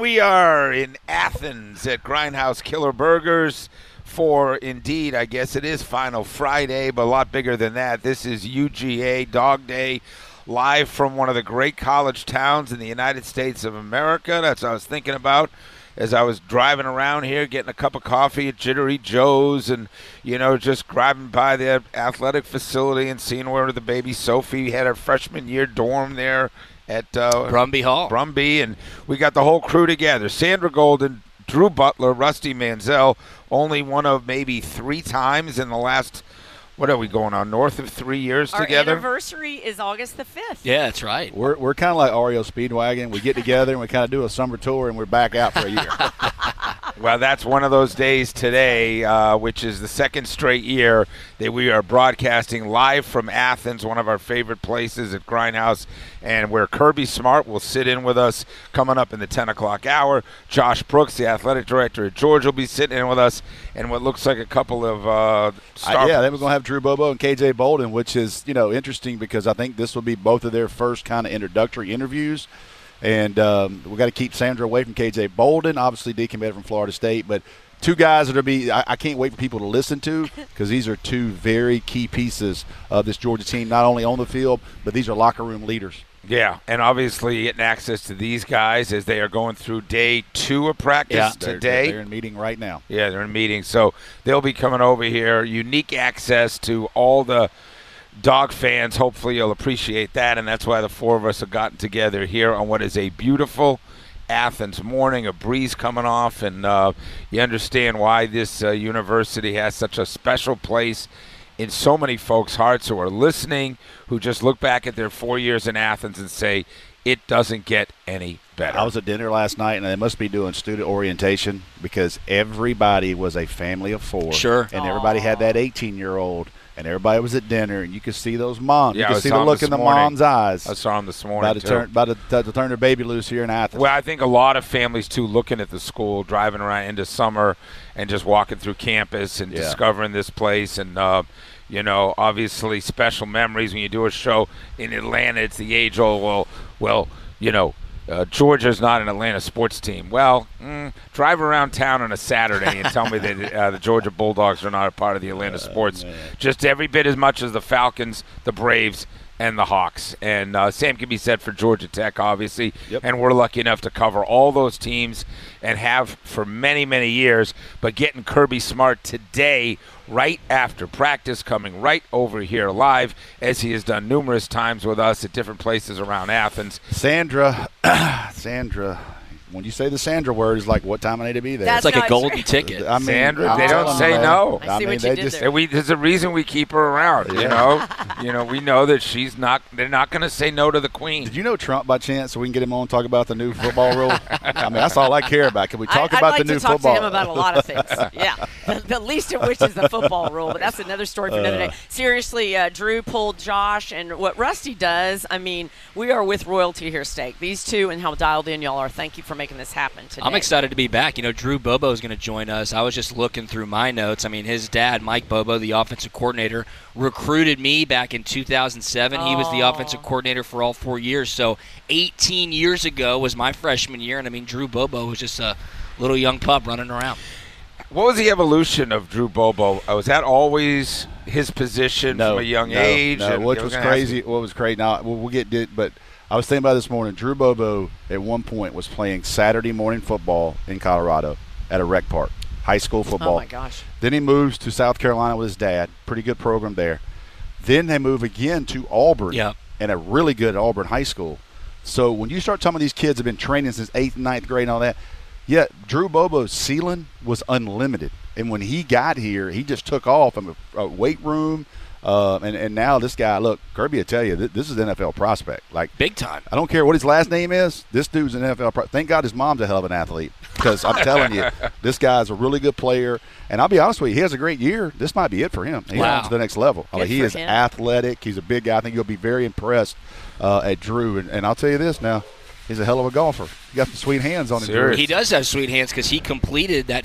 we are in Athens at Grindhouse Killer Burgers for, indeed, I guess it is Final Friday, but a lot bigger than that. This is UGA Dog Day, live from one of the great college towns in the United States of America. That's what I was thinking about as I was driving around here, getting a cup of coffee at Jittery Joe's and, just driving by the athletic facility and seeing where the baby Sophie had her freshman year dorm there at Brumby Hall. Brumby, and we got the whole crew together. Sandra Golden, Drew Butler, Rusty Manziel, only one of maybe 3 times in the last, what are we going on, north of 3 years together? Our anniversary is August the 5th. Yeah, that's right. We're kind of like REO Speedwagon. We get together and we kind of do a summer tour and we're back out for a year. Well, that's one of those days today, which is the second straight year that we are broadcasting live from Athens, one of our favorite places at Grindhouse, and where Kirby Smart will sit in with us coming up in the 10 o'clock hour. Josh Brooks, the athletic director at Georgia, will be sitting in with us, and what looks like a couple of then we're going to have Drew Bobo and KJ Bolden, which is, interesting because I think this will be both of their first kind of introductory interviews. And we got to keep Sandra away from KJ Bolden, obviously decommitted from Florida State. But 2 guys that will be I can't wait for people to listen to because these are 2 very key pieces of this Georgia team, not only on the field, but these are locker room leaders. Yeah, and obviously getting access to these guys as they are going through day 2 of practice today. They're in meeting right now. Yeah, they're in meeting. So they'll be coming over here. Unique access to all the dog fans. Hopefully you'll appreciate that, and that's why the 4 of us have gotten together here on what is a beautiful Athens morning, a breeze coming off, and you understand why this university has such a special place in so many folks' hearts who are listening, who just look back at their 4 years in Athens and say, it doesn't get any better. I was at dinner last night, and they must be doing student orientation because everybody was a family of 4. Sure. And everybody had that 18-year-old, and everybody was at dinner, and you could see those moms. Yeah, you could see the look in the mom's eyes. I saw them this morning, about to turn their baby loose here in Athens. Well, I think a lot of families, too, looking at the school, driving around into summer and just walking through campus and discovering this place and obviously special memories when you do a show in Atlanta. It's the age-old, Georgia's not an Atlanta sports team. Well, drive around town on a Saturday and tell me that the Georgia Bulldogs are not a part of the Atlanta sports. Man. Just every bit as much as the Falcons, the Braves, and the Hawks. And same can be said for Georgia Tech, obviously. Yep. And we're lucky enough to cover all those teams and have for many, many years. But getting Kirby Smart today, right after practice, coming right over here live, as he has done numerous times with us at different places around Athens. Sandra, when you say the Sandra word, it's like, what time I need to be there? That's It's like a not golden true. ticket. I mean, Sandra, I'm they don't telling say you, no. I see what you did there. There's a reason we keep her around, we know that they're not going to say no to the queen. Did you know Trump by chance so we can get him on and talk about the new football rule? I mean, that's all I care about. Can we talk about the new football? I'd like to talk to him about a lot of things. Yeah, the least of which is the football rule, but that's another story for another day. Seriously, Drew pulled Josh, and what Rusty does, I mean, we are with royalty here, Steak. These 2 and how dialed in y'all are. Thank you for making this happen today. I'm excited to be back. Drew Bobo is going to join us. I was just looking through my notes. I mean, his dad, Mike Bobo, the offensive coordinator, recruited me back in 2007. He was the offensive coordinator for all 4 years. So 18 years ago was my freshman year, and I mean, Drew Bobo was just a little young pup running around. What was the evolution of Drew Bobo? Was that always his position from a young age? No, what was crazy? Now, we'll get it, but I was thinking about this morning. Drew Bobo at one point was playing Saturday morning football in Colorado at a rec park, high school football. Oh, my gosh. Then he moves to South Carolina with his dad. Pretty good program there. Then they move again to Auburn and a really good Auburn high school. So when you start talking about these kids have been training since 8th and 9th grade and all that, Drew Bobo's ceiling was unlimited. And when he got here, he just took off from a weight room. And now this guy, look, Kirby will tell you, this is an NFL prospect. Like, big time. I don't care what his last name is. This dude's an NFL prospect. Thank God his mom's a hell of an athlete because I'm telling you, this guy's a really good player. And I'll be honest with you, he has a great year. This might be it for him. He's on to the next level. I mean, he is athletic. He's a big guy. I think you'll be very impressed at Drew. And I'll tell you this now. He's a hell of a golfer. He got some sweet hands on him. He does have sweet hands because he completed that fake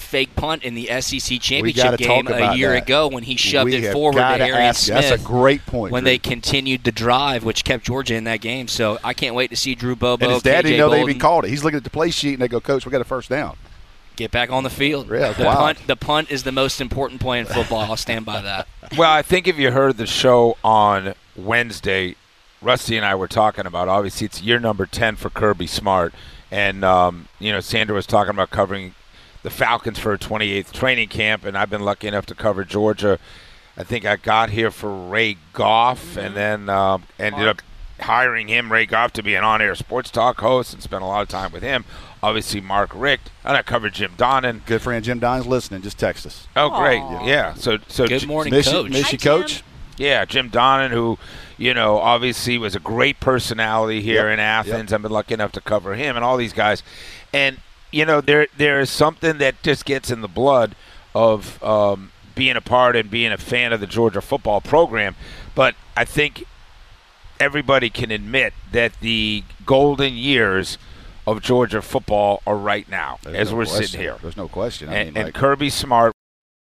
punt in the SEC championship game a year ago when he shoved it forward to Arian Smith. That's a great point. When they continued the drive, which kept Georgia in that game. So I can't wait to see Drew Bobo. And his dad didn't know Bolden. they even called it. He's looking at the play sheet and they go, "Coach, we got a first down. Get back on the field." Yeah, the punt is the most important play in football. I'll stand by that. Well, I think if you heard the show on Wednesday, Rusty and I were talking about, obviously it's year number 10 for Kirby Smart. And, Sandra was talking about covering the Falcons for a 28th training camp, and I've been lucky enough to cover Georgia. I think I got here for Ray Goff, and then ended up hiring him, Ray Goff, to be an on-air sports talk host and spent a lot of time with him. Obviously, Mark Richt. And I covered Jim Donnan. Good friend Jim Donnan's listening. Just text us. Oh, great. Yeah. So good morning, Coach. Miss you, Coach. Yeah, Jim Donnan, who, obviously was a great personality here in Athens. I've been lucky enough to cover him and all these guys. And, there is something that just gets in the blood of being a part and being a fan of the Georgia football program. But I think everybody can admit that the golden years of Georgia football are right now as we're sitting here. There's no question. And Kirby Smart,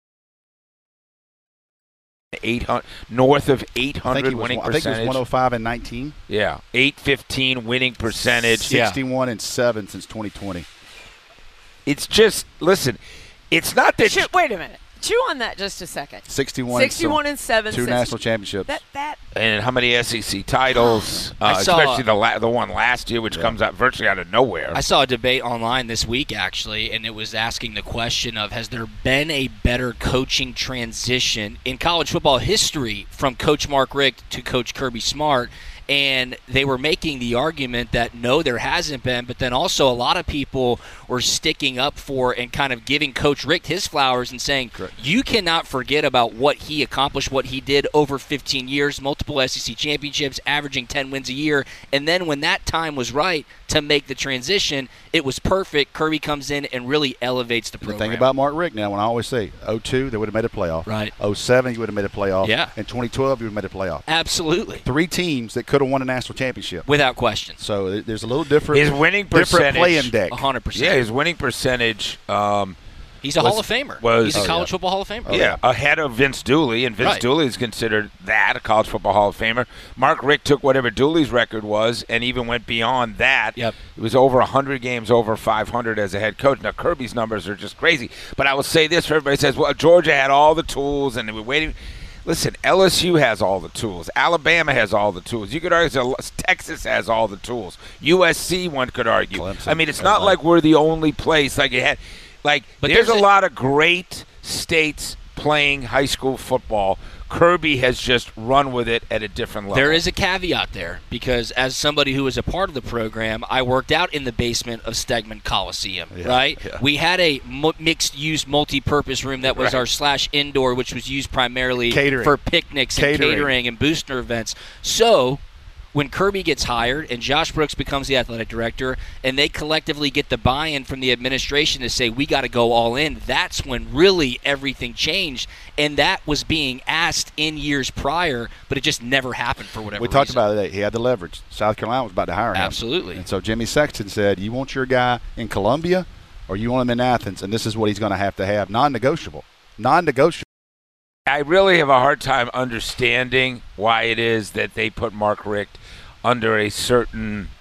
800, north of 800 winning percentage. I think it was 105 and 19. Yeah, 815 winning percentage. 61 and 7 since 2020. It's just, listen, it's not that. Wait a minute. Chew on that just a second. 61 and 7. Two national championships. And how many SEC titles, especially the one last year, which comes out virtually out of nowhere. I saw a debate online this week, actually, and it was asking the question of, has there been a better coaching transition in college football history from Coach Mark Richt to Coach Kirby Smart? And they were making the argument that no, there hasn't been, but then also a lot of people were sticking up for and kind of giving Coach Richt his flowers and saying, you cannot forget about what he accomplished, what he did over 15 years, multiple SEC championships, averaging 10 wins a year. And then when that time was right to make the transition, it was perfect. Kirby comes in and really elevates the program. The thing about Mark Richt now, when I always say 02, they would have made a playoff. Right. 07, you would have made a playoff. Yeah. In 2012, you would have made a playoff. Absolutely. 3 teams that could have won a national championship. Without question. So there's a little different. His winning percentage. Different playing deck. 100%. Yeah, his winning percentage. He's a Hall of Famer. He's a college football Hall of Famer. Ahead of Vince Dooley, and Vince Dooley is considered a college football Hall of Famer. Mark Richt took whatever Dooley's record was and even went beyond that. Yep. It was over 100 games, over 500 as a head coach. Now, Kirby's numbers are just crazy. But I will say this for everybody says, well, Georgia had all the tools and they were waiting. Listen, LSU has all the tools. Alabama has all the tools. You could argue Texas has all the tools. USC, one could argue. Clemson. I mean, it's not like we're the only place. Like it had, but there's a lot of great states playing high school football. Kirby has just run with it at a different level. There is a caveat there because as somebody who was a part of the program, I worked out in the basement of Stegman Coliseum, right? Yeah. We had a mixed-use, multi-purpose room that was our /indoor, which was used primarily for picnics and catering and booster events. So when Kirby gets hired and Josh Brooks becomes the athletic director and they collectively get the buy-in from the administration to say we got to go all in, that's when really everything changed. And that was being asked in years prior, but it just never happened for whatever reason. We talked about it today. He had the leverage. South Carolina was about to hire him. Absolutely. And so Jimmy Sexton said, you want your guy in Columbia or you want him in Athens? And this is what he's going to have. Non-negotiable. Non-negotiable. I really have a hard time understanding why it is that they put Mark Richt under a certain,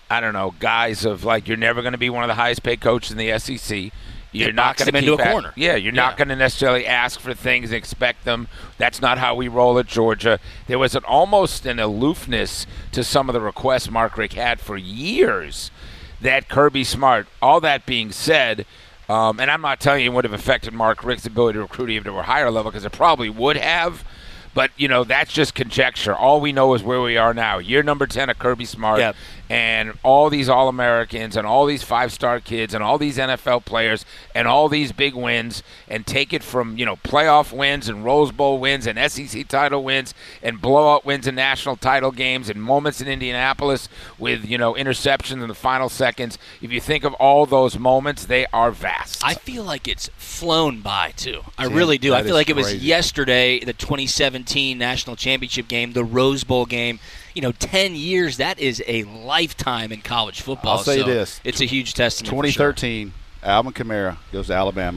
guise of like, you're never going to be one of the highest paid coaches in the SEC. You're not going to into a corner. Yeah, you're not going to necessarily ask for things and expect them. That's not how we roll at Georgia. There was almost an aloofness to some of the requests Mark Richt had for years that Kirby Smart. All that being said, and I'm not telling you it would have affected Mark Richt's ability to recruit even to a higher level because it probably would have. But, that's just conjecture. All we know is where we are now. Year number 10 of Kirby Smart and all these All-Americans and all these 5-star kids and all these NFL players and all these big wins and take it from, playoff wins and Rose Bowl wins and SEC title wins and blowout wins in national title games and moments in Indianapolis with, interceptions in the final seconds. If you think of all those moments, they are vast. I feel like it's flown by, too. I really do. I feel like it was yesterday, the 2017 national championship game, the Rose Bowl game. 10 years, that is a lifetime in college football. I'll say this. It's a huge testament. 2013, Alvin Kamara goes to Alabama.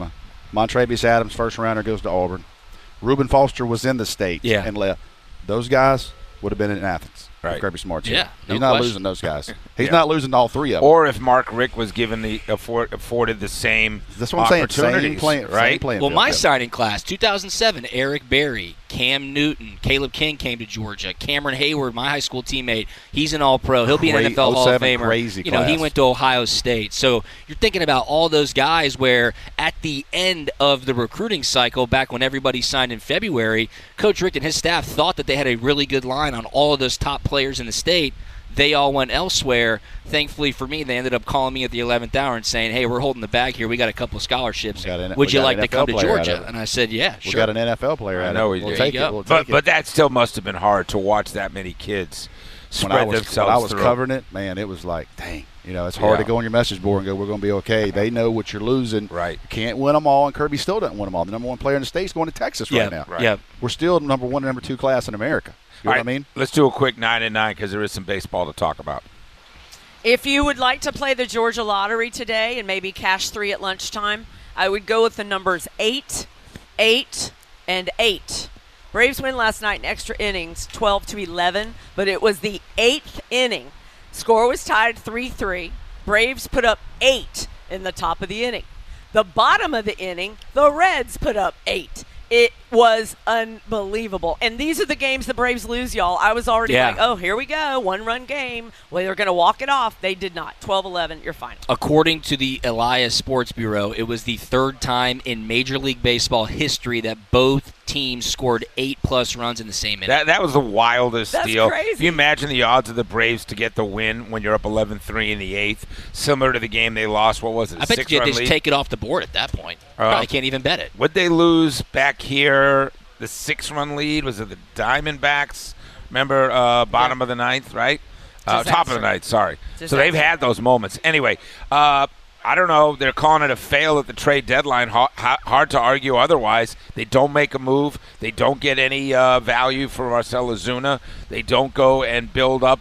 Montravius Adams, first rounder, goes to Auburn. Reuben Foster was in the state and left. Those guys would have been in Athens. Right. Kirby Smart's yeah, he's not losing those guys. He's not losing all three of them. Or if Mark Richt was given the afforded the same That's what I'm saying. Same right? Well, my signing class, 2007, Eric Berry, Cam Newton, Caleb King came to Georgia. Cameron Hayward, my high school teammate, he's an All-Pro. He'll be an NFL Hall of Famer. Crazy class. He went to Ohio State. So you're thinking about all those guys where at the end of the recruiting cycle, back when everybody signed in February, Coach Richt and his staff thought that they had a really good line on all of those top players in the state. They all went elsewhere. Thankfully for me, they ended up calling me at the 11th hour and saying, hey, we're holding the bag here. We got a couple of scholarships. Would you like to come to Georgia? And I said, yeah, sure. We got an NFL player out of it. We'll take it. But that still must have been hard to watch that many kids spread themselves when I was through. Covering it, man, it was like, dang. It's hard to go on your message board and go, we're going to be okay. They know what you're losing. Right. You can't win them all, and Kirby still doesn't win them all. The number one player in the state is going to Texas right now. Right. Yep. We're still number one and number two class in America. You know what I mean? Let's do a quick 9 and 9 because there is some baseball to talk about. If you would like to play the Georgia Lottery today and maybe cash 3 at lunchtime, I would go with the numbers 8, 8, and 8. Braves win last night in extra innings, 12-11, but it was the 8th inning. Score was tied 3-3. Braves put up 8 in the top of the inning. The bottom of the inning, the Reds put up 8. It was unbelievable. And these are the games the Braves lose, y'all. I was already like, oh, here we go, one-run game. Well, they're going to walk it off. They did not. 12-11, you're fine. According to the Elias Sports Bureau, it was the third time in Major League Baseball history that both teams scored 8+ runs in the same inning. That was the wildest deal. Crazy. If you imagine the odds of the Braves to get the win when you're up 11-3 in the 8th, similar to the game they lost, what was it, I bet you they just take it off the board at that point. Probably can't even bet it. Would they lose back here, the 6-run lead? Was it the Diamondbacks? Remember, bottom of the 9th, right? Top of the 9th, sorry. So they've had those moments. Anyway, I don't know. They're calling it a fail at the trade deadline. Hard to argue otherwise. They don't make a move. They don't get any value for Marcell Ozuna. They don't go and build up,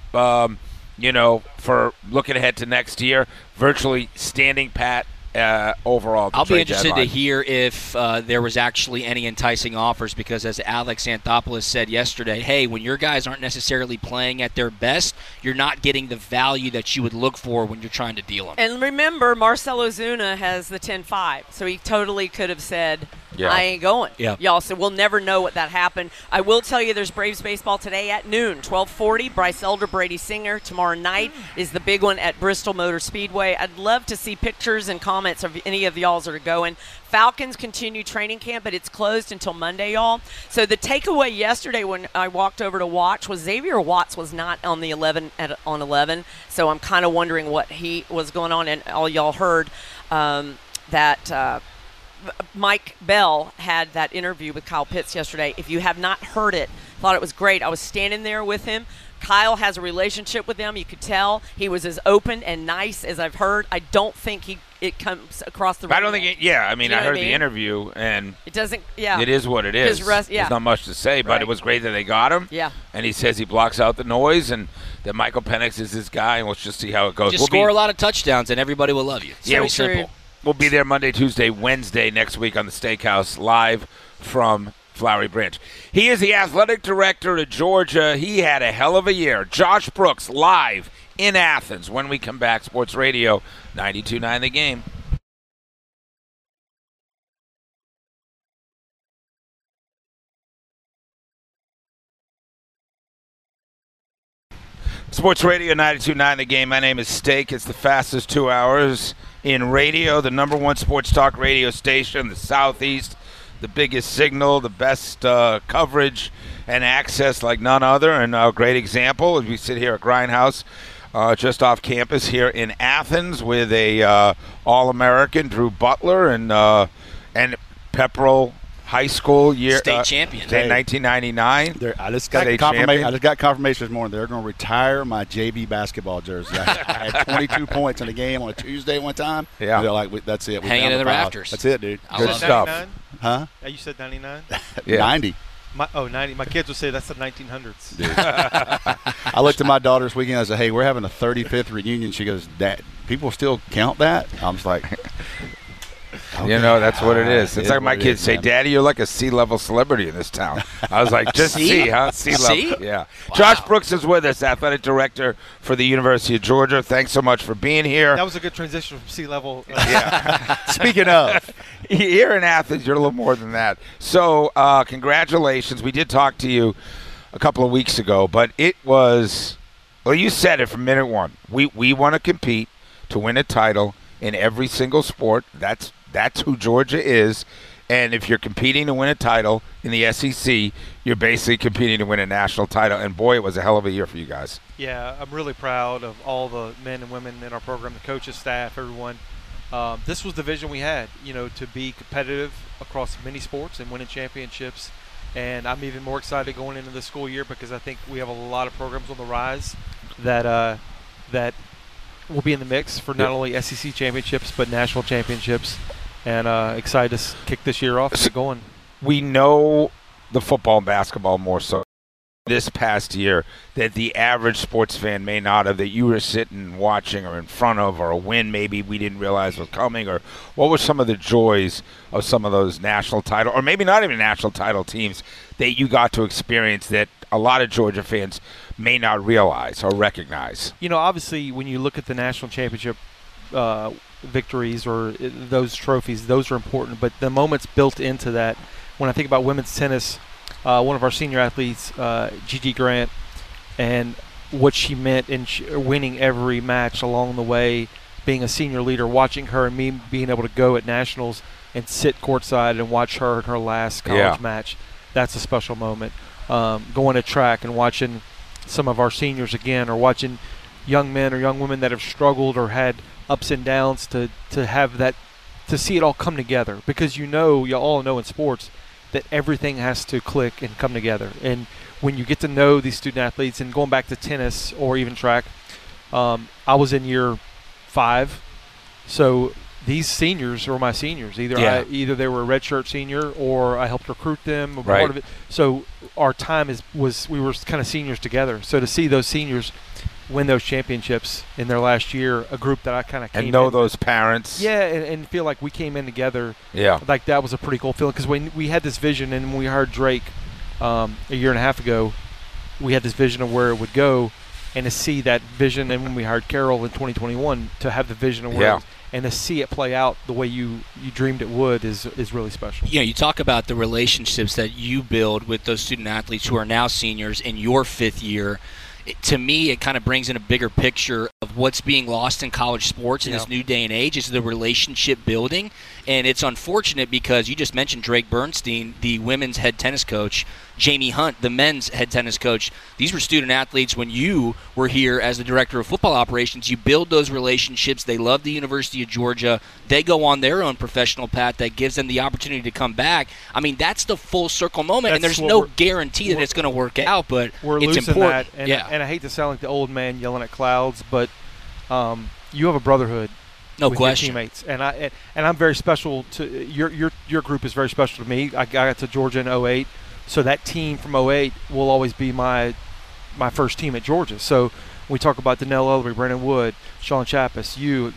for looking ahead to next year. Virtually standing pat overall. I'll be interested to hear if there was actually any enticing offers because, as Alex Anthopoulos said yesterday, hey, when your guys aren't necessarily playing at their best, you're not getting the value that you would look for when you're trying to deal them. And remember, Marcell Ozuna has the 10-5, so he totally could have said, I ain't going. Y'all, so we'll never know what that happened. I will tell you there's Braves baseball today at noon, 12:40. Bryce Elder, Brady Singer. Tomorrow night is the big one at Bristol Motor Speedway. I'd love to see pictures and comments of any of y'all that are going. Falcons continue training camp, but it's closed until Monday, y'all. So the takeaway yesterday when I walked over to watch was Xavier Watts was not on the 11 on 11. So I'm kind of wondering what he was going on. And all y'all heard that Mike Bell had that interview with Kyle Pitts yesterday. If you have not heard it, thought it was great. I was standing there with him. Kyle has a relationship with them. You could tell he was as open and nice as I've heard. I don't think it comes across the. I don't think I heard the interview and it doesn't. Yeah, it is what it is. There's not much to say, but it was great that they got him. Yeah, and he says he blocks out the noise and that Michael Penix is his guy, and let's just see how it goes. Just score a lot of touchdowns and everybody will love you. It's very simple. We'll be there Monday, Tuesday, Wednesday next week on the Steakhouse live from Flowery Branch. He is the athletic director of Georgia. He had a hell of a year. Josh Brooks live in Athens. When we come back, Sports Radio 92.9 The Game. Sports Radio 92.9 The Game. My name is Steak. It's the fastest 2 hours in radio, the number one sports talk radio station, the Southeast, the biggest signal, the best coverage and access like none other, and a great example as we sit here at Grindhouse just off campus here in Athens with a All-American, Drew Butler, and Pepperell High School year state champion, 1999. I just got confirmation this morning. They're going to retire my JV basketball jersey. I had 22 points in a game on a Tuesday one time. Yeah, they're like, that's it. Hanging in the rafters. That's it, dude. Good stuff. Huh? You said 99? Yeah. 90. 90. My kids would say that's the 1900s. I looked at my daughter this weekend. I said, hey, we're having a 35th reunion. She goes, Dad, people still count that? I was like, Okay. You know, that's what it is. It's like my kids say, man. Daddy, you're like a sea-level celebrity in this town. I was like, just see, huh? Sea-level. Yeah. Wow. Josh Brooks is with us, athletic director for the University of Georgia. Thanks so much for being here. That was a good transition from sea-level. Yeah. Speaking of, here in Athens, you're a little more than that. So congratulations. We did talk to you a couple of weeks ago, but it was, well, you said it from minute one. We want to compete to win a title in every single sport. That's who Georgia is. And if you're competing to win a title in the SEC, you're basically competing to win a national title. And, boy, it was a hell of a year for you guys. Yeah, I'm really proud of all the men and women in our program, the coaches, staff, everyone. This was the vision we had, to be competitive across many sports and winning championships. And I'm even more excited going into the school year because I think we have a lot of programs on the rise that will be in the mix for not only SEC championships but national championships. And excited to kick this year off and get going. We know the football and basketball more so this past year that the average sports fan may not have, that you were sitting watching or in front of, or a win maybe we didn't realize was coming. Or what were some of the joys of some of those national title, or maybe not even national title teams that you got to experience that a lot of Georgia fans may not realize or recognize? Obviously when you look at the national championship victories or those trophies, those are important, but the moments built into that, when I think about women's tennis, one of our senior athletes, Gigi Grant, and what she meant in winning every match along the way, being a senior leader, watching her and me being able to go at nationals and sit courtside and watch her in her last college match, that's a special moment. Going to track and watching some of our seniors again, or watching young men or young women that have struggled or had ups and downs to have that, to see it all come together, because you all know in sports that everything has to click and come together. And when you get to know these student athletes, and going back to tennis or even track, I was in year 5, so these seniors were my seniors. Either they were a redshirt senior or I helped recruit them. Right. Part of it. So our time we were kind of seniors together. So to see those seniors win those championships in their last year, a group that I kind of came and know in, those parents. Yeah, and feel like we came in together. Yeah. Like that was a pretty cool feeling, because when we had this vision, and when we hired Drake a year and a half ago, we had this vision of where it would go, and to see that vision, and when we hired Carol in 2021, to have the vision of where it was, and to see it play out the way you dreamed it would is really special. You talk about the relationships that you build with those student athletes who are now seniors in your 5th year. To me, it kind of brings in a bigger picture of what's being lost in college sports in this new day and age, is the relationship building. And it's unfortunate because you just mentioned Drake Bernstein, the women's head tennis coach, Jamie Hunt, the men's head tennis coach. These were student athletes when you were here as the director of football operations. You build those relationships. They love the University of Georgia. They go on their own professional path that gives them the opportunity to come back. I mean, that's the full circle moment, and there's no guarantee that it's going to work out, but it's important. That, and I hate to sound like the old man yelling at clouds, but you have a brotherhood. No with question. Your teammates, and I'm very special to your group is very special to me. I got to Georgia in 2008, so that team from 2008 will always be my first team at Georgia. So we talk about Donnell Ellery, Brandon Wood, Sean Chappis,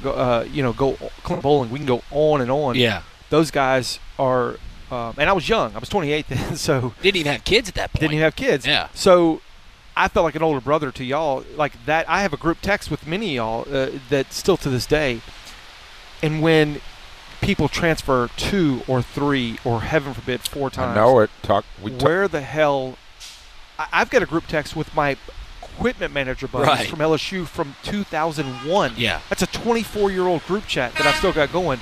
go Clint Bowling. We can go on and on. Yeah, those guys are. And I was young. I was 28 then, so didn't even have kids at that point. Didn't even have kids. Yeah. So I felt like an older brother to y'all. Like that, I have a group text with many of y'all that still to this day. And when people transfer 2 or 3 or heaven forbid 4 times, I know it. Where the hell? I've got a group text with my equipment manager buddies from LSU from 2001. Yeah, that's a 24-year-old group chat that I've still got going.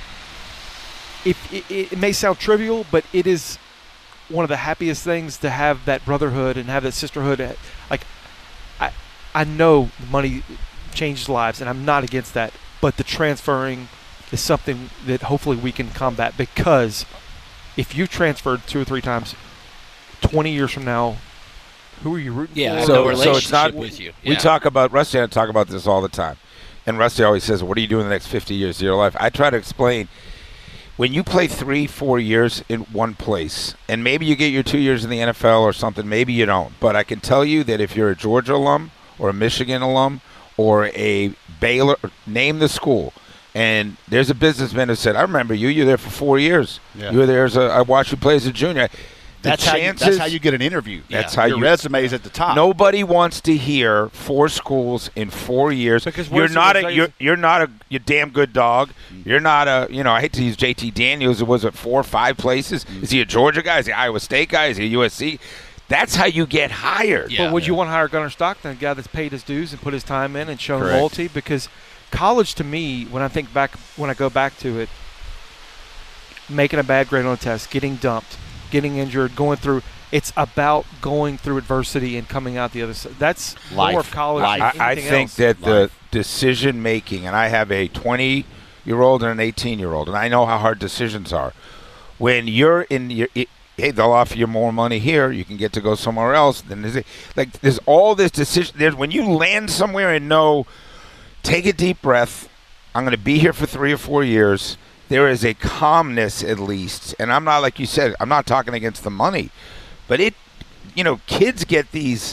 It may sound trivial, but it is one of the happiest things to have that brotherhood and have that sisterhood. Like, I know money changes lives, and I'm not against that, but the transferring is something that hopefully we can combat, because if you transferred 2 or 3 times, 20 years from now, who are you rooting for? So it's not with you. We talk about, Rusty and I talk about this all the time, and Rusty always says, what are you doing the next 50 years of your life? I try to explain, when you play 3-4 years in one place, and maybe you get your 2 years in the NFL or something, maybe you don't, but I can tell you that if you're a Georgia alum or a Michigan alum or a Baylor, name the school, And there's a businessman who said, I remember you. You're there for 4 years. Yeah. You were there I watched you play as a junior. That's how you get an interview. That's how your resume is at the top. Nobody wants to hear 4 schools in 4 years. Because you're not a damn good dog. You're not a, I hate to use JT Daniels. Was it 4 or 5 places? Is he a Georgia guy? Is he an Iowa State guy? Is he a USC? That's how you get hired. But would you want to hire Gunnar Stockton, a guy that's paid his dues and put his time in and shown Correct. loyalty? Because college, to me, when I go back to it, making a bad grade on a test, getting dumped, getting injured, going through, it's about going through adversity and coming out the other side. That's more of college than I anything think else. that the decision making, and I have a 20-year-old and an 18-year-old, and I know how hard decisions are. When you're in your hey, they'll offer you more money here. You can get to go somewhere else. Then there's all this decision. There's when you land somewhere and know, take a deep breath. I'm going to be here for 3 or 4 years. There is a calmness at least, and I'm not like you said. I'm not talking against the money, but kids get these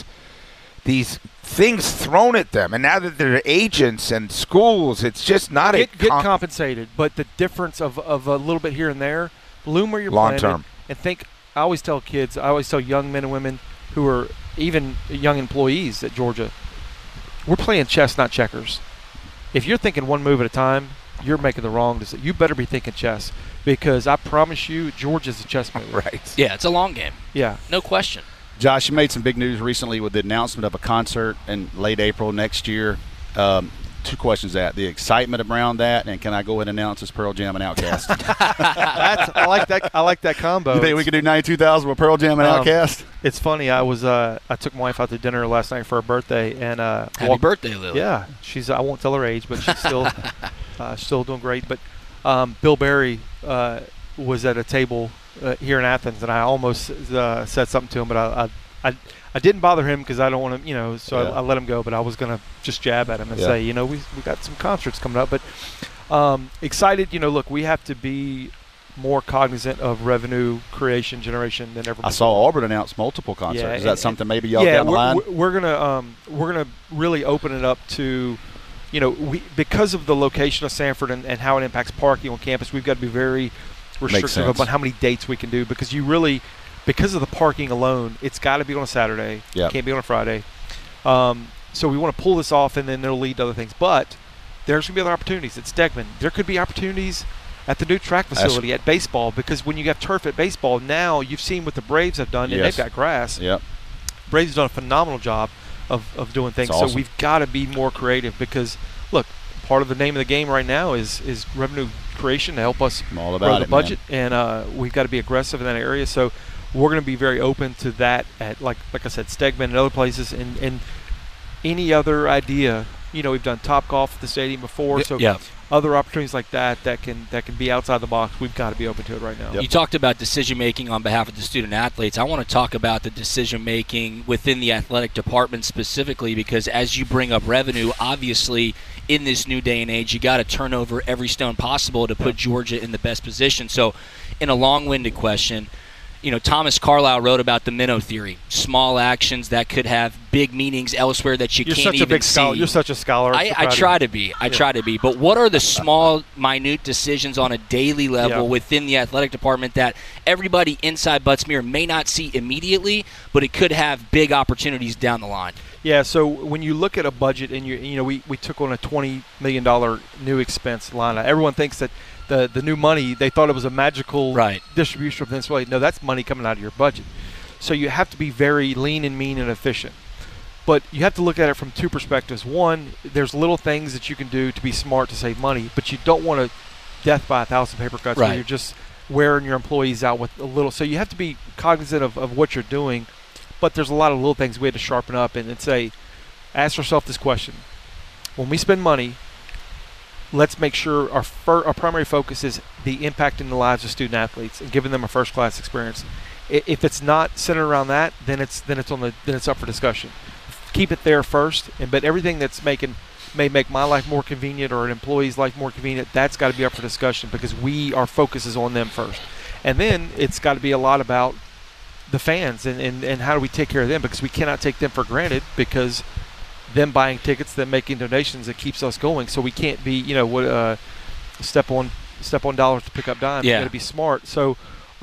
things thrown at them, and now that they're agents and schools, it's just not get compensated. But the difference of a little bit here and there, bloom where you're long planted, term, and think. I always tell young men and women who are even young employees at Georgia, we're playing chess, not checkers. If you're thinking one move at a time, you're making the wrong decision. You better be thinking chess, because I promise you, Georgia's a chess mover. Right. Yeah, it's a long game. Yeah. No question. Josh, you made some big news recently with the announcement of a concert in late April next year. 2 questions: the excitement around that, and can I go ahead and announce this Pearl Jam and Outkast? I like that combo. You think we could do 92,000 with Pearl Jam and Outkast? It's funny. I took my wife out to dinner last night for her birthday, and happy birthday, Lily. Yeah, I won't tell her age, but she's still doing great. But Bill Berry was at a table here in Athens, and I almost said something to him, but I didn't bother him because I don't want to, so I let him go. But I was going to just jab at him and say, we got some concerts coming up. But excited, look, we have to be more cognizant of revenue creation, generation than ever before. I saw Auburn announce multiple concerts. Yeah, Is that something maybe y'all down the line? We're gonna really open it up to, because of the location of Sanford and how it impacts parking on campus, we've got to be very restrictive about how many dates we can do, because because of the parking alone, it's got to be on a Saturday. Yep. Can't be on a Friday. So we want to pull this off, and then it'll lead to other things. But there's going to be other opportunities at Stegman. There could be opportunities at the new track facility at baseball, because when you have turf at baseball, now you've seen what the Braves have done, and they've got grass. Yep. Braves have done a phenomenal job of doing things. Awesome. So we've got to be more creative, because, look, part of the name of the game right now is revenue creation to help us grow the budget, and we've got to be aggressive in that area. So we're going to be very open to that at, like I said, Stegman and other places, and any other idea. We've done Topgolf at the stadium before, so other opportunities like that can be outside the box. We've got to be open to it right now. Yep. You talked about decision making on behalf of the student athletes. I want to talk about the decision making within the athletic department specifically, because as you bring up revenue, obviously in this new day and age, you got to turn over every stone possible to put Georgia in the best position. So, in a long-winded question, Thomas Carlyle wrote about the minnow theory, small actions that could have big meanings elsewhere that You're can't such even a big see. Scholar. You're such a scholar. I try to be. I try to be. But what are the small, minute decisions on a daily level within the athletic department that everybody inside Butts-Mehre may not see immediately, but it could have big opportunities down the line? Yeah, so when you look at a budget and we took on a $20 million new expense line, everyone thinks that the new money, they thought it was a magical distribution of this. No, that's money coming out of your budget. So you have to be very lean and mean and efficient. But you have to look at it from 2 perspectives. One, there's little things that you can do to be smart to save money, but you don't want to death by 1,000 paper cuts where you're just wearing your employees out with a little. So you have to be cognizant of what you're doing, but there's a lot of little things we had to sharpen up and say, ask yourself this question. When we spend money, let's make sure our primary focus is the impact in the lives of student athletes and giving them a first-class experience. If it's not centered around that, then it's up for discussion. Keep it there first, but everything that's may make my life more convenient or an employee's life more convenient, that's got to be up for discussion, because our focus is on them first. And then it's got to be a lot about the fans and how do we take care of them, because we cannot take them for granted, because them buying tickets, them making donations, it keeps us going. So we can't be, step on dollars to pick up dimes. Yeah. You got to be smart. So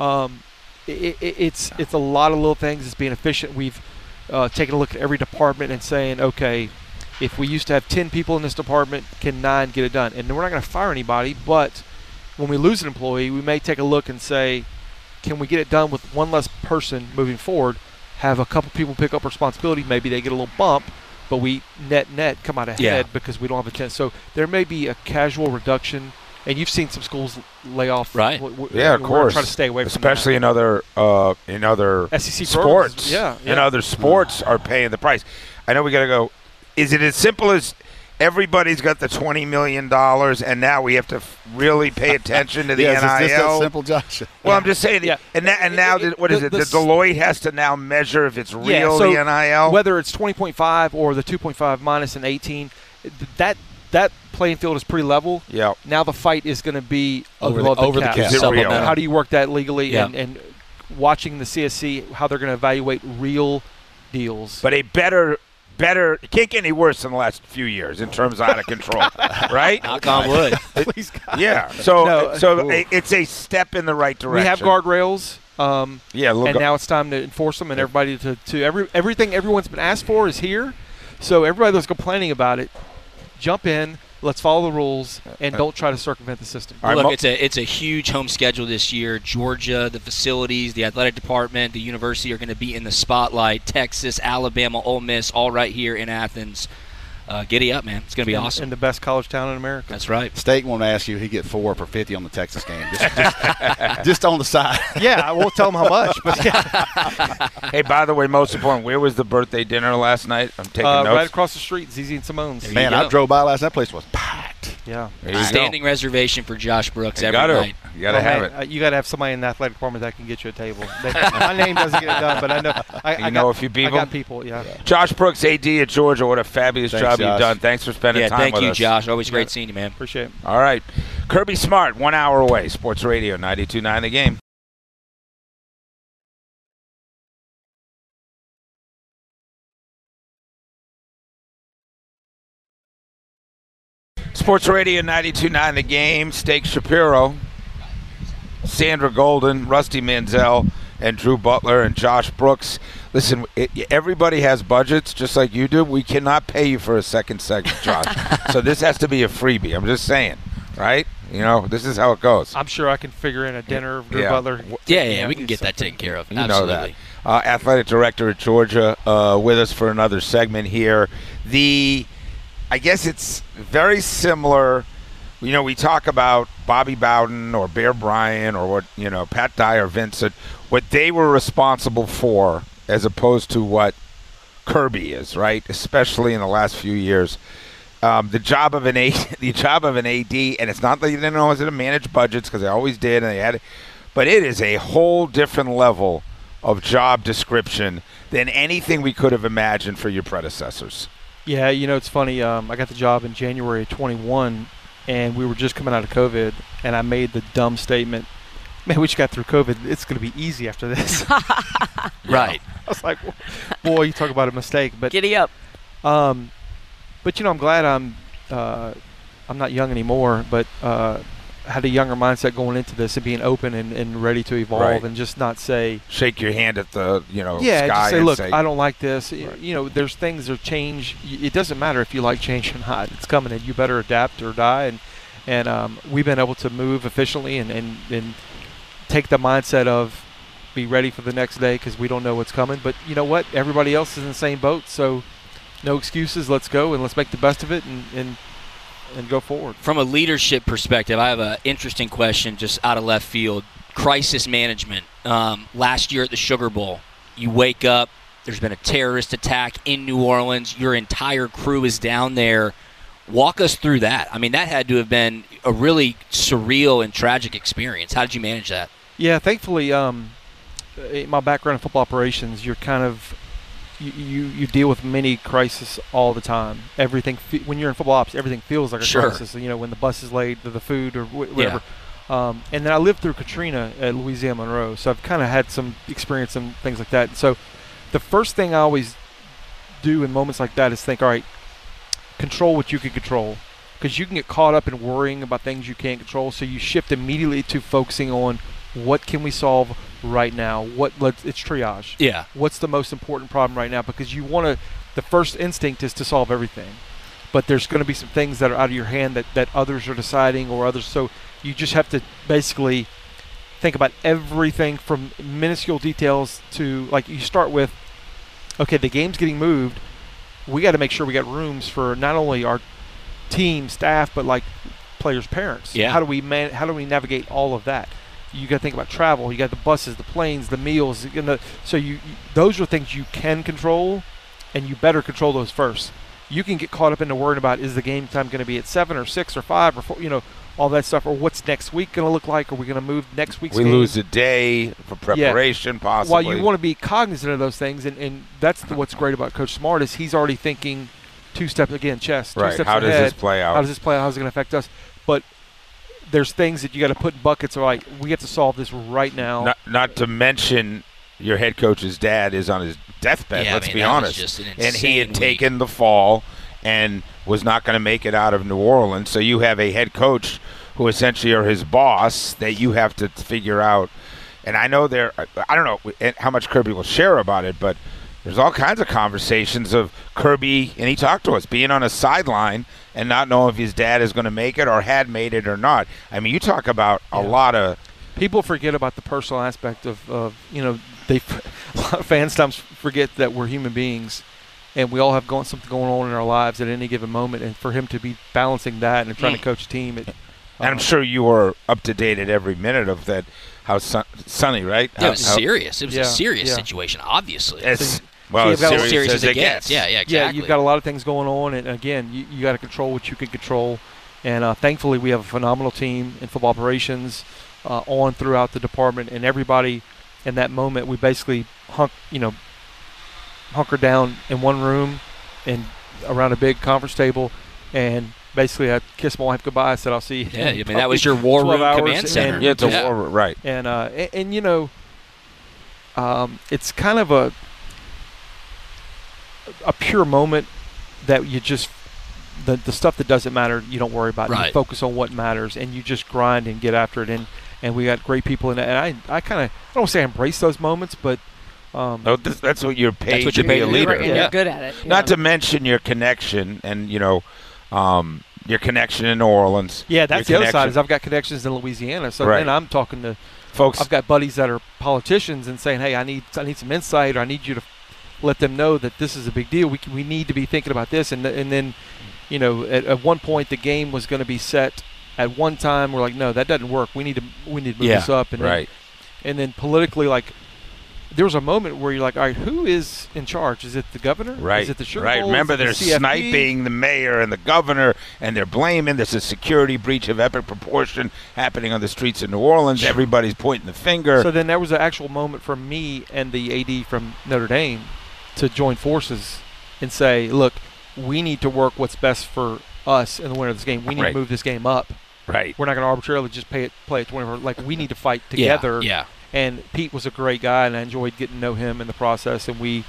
it's a lot of little things. It's being efficient. We've taken a look at every department and saying, okay, if we used to have 10 people in this department, can 9 get it done? And we're not going to fire anybody, but when we lose an employee, we may take a look and say, can we get it done with one less person moving forward? Have a couple people pick up responsibility. Maybe they get a little bump, but we net come out ahead because we don't have a chance. So there may be a casual reduction. And you've seen some schools lay off, right? Yeah, of course. Trying to stay away from especially that. in other SEC sports. Programs. Yeah. In other sports are paying the price. I know we got to go. Is it as simple as everybody's got the $20 million and now we have to really pay attention to the NIL? It's just that simple, Josh. Well, I'm just saying. Yeah. And now what is it? The Deloitte has to now measure if it's real the NIL, whether it's 20.5 or the 2.5 minus an 18. That playing field is pretty level. Yeah. Now the fight is going to be over the cap. Is it real? How do you work that legally? Yeah. And watching the CSC, how they're going to evaluate real deals. But a better. It can't get any worse than the last few years in terms of out of control, right? Knock on wood. Please, God. Yeah. So it's a step in the right direction. We have guardrails. And look. now it's time to enforce them, and everybody everything everyone's been asked for is here. So everybody that's complaining about it, jump in. Let's follow the rules and don't try to circumvent the system. Right, look, it's a huge home schedule this year. Georgia, the facilities, the athletic department, the university are going to be in the spotlight. Texas, Alabama, Ole Miss, all right here in Athens. Giddy up, man. It's going to be awesome. In the best college town in America. That's right. State won't ask you. He get 4 for 50 on the Texas game. Just on the side. Yeah, I won't tell him how much. But yeah. Hey, by the way, most important, where was the birthday dinner last night? I'm taking notes. Right across the street, ZZ and Simone's. Man, I drove by last night. That place was packed. Yeah. Standing reversation for Josh Brooks every night. You got to have it. You got to have somebody in the athletic department that can get you a table. My name doesn't get it done, but I know. I know a few people? I got people, yeah. Josh Brooks, AD at Georgia, what a fabulous job you've done. Thanks for spending time with us. Thank you, Josh. Always great seeing you, man. Appreciate it. All right. Kirby Smart, 1 hour away. Sports Radio 92.9 The Game. Sports Radio 92.9 The Game. Steak Shapiro, Sandra Golden, Rusty Manziel, and Drew Butler and Josh Brooks. Listen, everybody has budgets just like you do. We cannot pay you for a second segment, Josh. So this has to be a freebie. I'm just saying, right? You know, this is how it goes. I'm sure I can figure in a dinner of Drew Butler. Yeah, we can get that taken care of. You know that. Athletic director at Georgia with us for another segment here. I guess it's very similar. You know, we talk about Bobby Bowden or Bear Bryant or what, Pat Dye or Vincent, what they were responsible for as opposed to what Kirby is, right? Especially in the last few years. The job of an AD, and it's not that you didn't know how to manage budgets because they always did, and they had it, but it is a whole different level of job description than anything we could have imagined for your predecessors. Yeah, it's funny. I got the job in January of 21, and we were just coming out of COVID, and I made the dumb statement, man, we just got through COVID. It's going to be easy after this. Right. I was like, boy, you talk about a mistake. But giddy up. But, I'm glad I'm not young anymore, but had a younger mindset going into this and being open and ready to evolve and just not say. Shake your hand at the, sky just say, and look, I don't like this. Right. There's things that change. It doesn't matter if you like change or not. It's coming, and you better adapt or die. And we've been able to move efficiently and take the mindset of be ready for the next day because we don't know what's coming. But you know what? Everybody else is in the same boat, so no excuses. Let's go and let's make the best of it and go forward. From a leadership perspective, I have an interesting question just out of left field. Crisis management. Last year at the Sugar Bowl, you wake up, there's been a terrorist attack in New Orleans. Your entire crew is down there. Walk us through that. I mean, that had to have been a really surreal and tragic experience. How did you manage that? Yeah, thankfully, my background in football operations, you're kind of you deal with many crises all the time. Everything when you're in football ops, everything feels like a crisis. When the bus is late, the food or whatever. Yeah. And then I lived through Katrina at Louisiana Monroe, so I've kind of had some experience and things like that. So the first thing I always do in moments like that is think, all right, control what you can control. because you can get caught up in worrying about things you can't control. So you shift immediately to focusing on what can we solve right now. It's triage. Yeah. What's the most important problem right now? Because you want to. The first instinct is to solve everything, but there's going to be some things that are out of your hand that others are deciding or others. So you just have to basically think about everything from minuscule details to, like, you start with, okay, the game's getting moved. We got to make sure we got rooms for not only our team, staff, but like players' parents. Yeah. How do we navigate all of that? You got to think about travel. You got the buses, the planes, the meals. So those are things you can control, and you better control those first. You can get caught up into worrying about, is the game time going to be at 7 or 6 or 5 or 4, all that stuff, or what's next week going to look like? Are we going to move next week's game? We lose a day for preparation, possibly. Well, you want to be cognizant of those things, and that's what's great about Coach Smart is he's already thinking 2 steps, again, chess, 2 right. steps How ahead. does this play out? How does this play out? How's it going to affect us? But there's things that you got to put in buckets of, like, we have to solve this right now. Not to mention your head coach's dad is on his deathbed, let's be honest. And he had taken the fall and was not going to make it out of New Orleans. So you have a head coach who essentially are his boss that you have to figure out. And I know I don't know how much Kirby will share about it, but there's all kinds of conversations of Kirby, and he talked to us, being on a sideline and not knowing if his dad is going to make it or had made it or not. I mean, you talk about a lot of – people forget about the personal aspect of a lot of fans sometimes forget that we're human beings and we all have something going on in our lives at any given moment. And for him to be balancing that and trying to coach a team. And I'm sure you were up to date at every minute of that. How Sonny, right? Yeah, it was serious. It was a serious situation, obviously. As serious as it gets. Yeah, exactly. Yeah, you've got a lot of things going on. And, again, you got to control what you can control. And thankfully we have a phenomenal team in football operations on throughout the department. And everybody in that moment, we basically hunkered down in one room and around a big conference table, and basically I kissed my wife goodbye. I said, I'll see you. Yeah, I mean, that was your war room command center. Yeah, it's a war room, right. And it's kind of a pure moment that you just the stuff that doesn't matter you don't worry about. Right. You focus on what matters, and you just grind and get after it. And we got great people in it. And I kind of, I don't want to say I embrace those moments, but that's what you're paid to be a leader. And you're good at it. Not to mention your connection and, your connection in New Orleans. Yeah, that's the other side is I've got connections in Louisiana. So then I'm talking to folks. I've got buddies that are politicians and saying, hey, I need some insight, or I need you to let them know that this is a big deal. We need to be thinking about this. And then, at one point the game was going to be set at one time. We're like, no, that doesn't work. We need to move this up. And then politically, like, there was a moment where you're like, all right, who is in charge? Is it the governor? Right. Is it the Sugar Bowl? Remember, they're sniping the mayor and the governor, and they're blaming. There's a security breach of epic proportion happening on the streets of New Orleans. Everybody's pointing the finger. So then there was an actual moment for me and the AD from Notre Dame to join forces and say, look, we need to work what's best for us in the winner of this game. We need to move this game up. Right. We're not going to arbitrarily just play it 24. Like, we need to fight together. Yeah. And Pete was a great guy, and I enjoyed getting to know him in the process. And we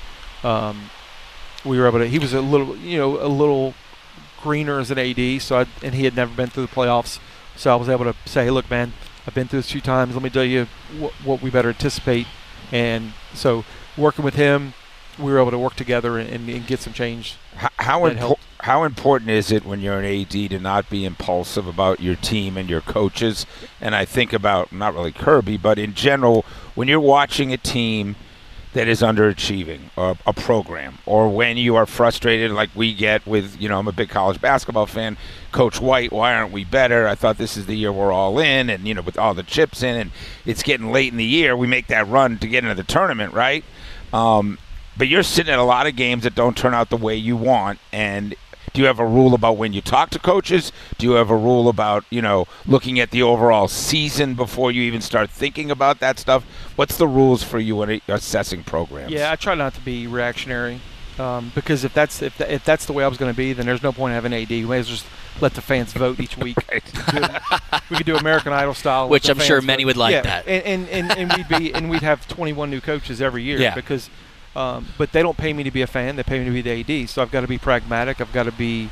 were able to. He was a little greener as an AD, and he had never been through the playoffs. So I was able to say, hey, look, man, I've been through this a few times. Let me tell you what we better anticipate. And so working with him, we were able to work together and get some change. How important is it when you're an AD to not be impulsive about your team and your coaches? And I think about, not really Kirby, but in general, when you're watching a team that is underachieving, or a program, or when you are frustrated like we get with, I'm a big college basketball fan, Coach White, why aren't we better? I thought this is the year we're all in, and, with all the chips in, and it's getting late in the year, we make that run to get into the tournament, right? But you're sitting at a lot of games that don't turn out the way you want. And do you have a rule about when you talk to coaches? Do you have a rule about, looking at the overall season before you even start thinking about that stuff? What's the rules for you when assessing programs? Yeah, I try not to be reactionary because if that's the way I was going to be, then there's no point in having AD. We may as well just let the fans vote each week. We could do American Idol style, which I'm sure many would like that. And we'd have 21 new coaches every year because. But they don't pay me to be a fan. They pay me to be the AD. So I've got to be pragmatic. I've got to be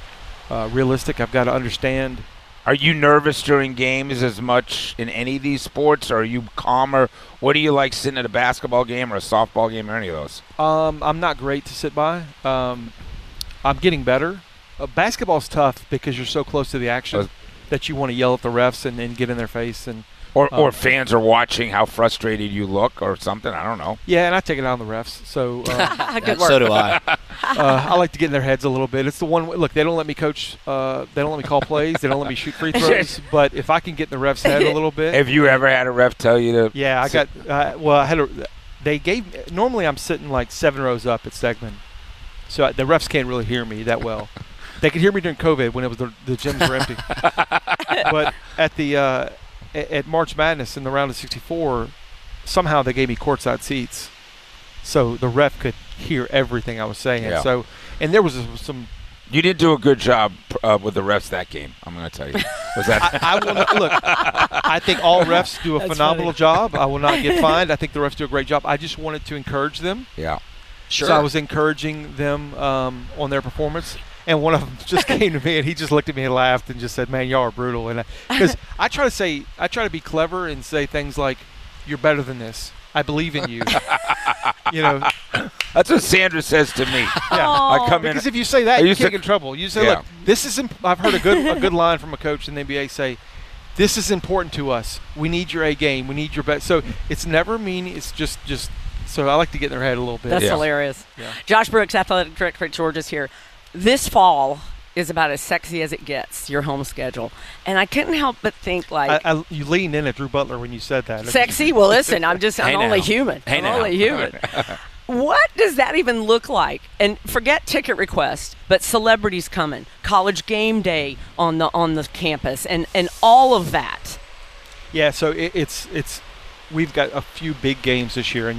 realistic. I've got to understand. Are you nervous during games as much in any of these sports, or are you calmer? What do you like sitting at a basketball game or a softball game or any of those? I'm not great to sit by. I'm getting better. Basketball's tough because you're so close to the action that you want to yell at the refs and get in their face. Or fans are watching how frustrated you look or something. I don't know. Yeah, and I take it out on the refs. So Good work. So do I. I like to get in their heads a little bit. It's the one. Look, they don't let me coach. They don't let me call plays. They don't let me shoot free throws. But if I can get in the ref's head a little bit. Have you ever had a ref tell you to? Yeah, I got. I had a. They gave. Normally, I'm sitting like 7 rows up at Stegman, so the refs can't really hear me that well. They could hear me during COVID when it was the gyms were empty. But at March Madness in the round of 64, somehow they gave me courtside seats, so the ref could hear everything I was saying. Yeah. So, and there was some. You did do a good job with the refs that game. I'm going to tell you. Was that? I will not, look. I think all refs do a phenomenal job. I will not get fined. I think the refs do a great job. I just wanted to encourage them. Yeah. Sure. So I was encouraging them on their performance. And one of them just came to me, and he just looked at me and laughed and just said, "Man, y'all are brutal." And because I try to be clever and say things like, "You're better than this. I believe in you." That's what Sandra says to me. Yeah. I come Because in. if you say that, you used can't to- get in trouble. You say, Yeah. "Look, this is." I've heard a good line from a coach in the NBA say, "This is important to us. We need your A game. We need your best." So it's never mean. It's just. So I like to get in their head a little bit. That's Yeah. hilarious. Yeah. Josh Brooks, athletic director at Georgia's here. This fall is about as sexy as it gets, your home schedule. And I couldn't help but think, like, You leaned in at Drew Butler when you said that. sexy? Well, listen, I'm Hey only now. human. Hey I'm now. only human. What does that even look like? And forget ticket requests, but celebrities coming, college game day on the campus, and all of that. Yeah, so it's we've got a few big games this year, and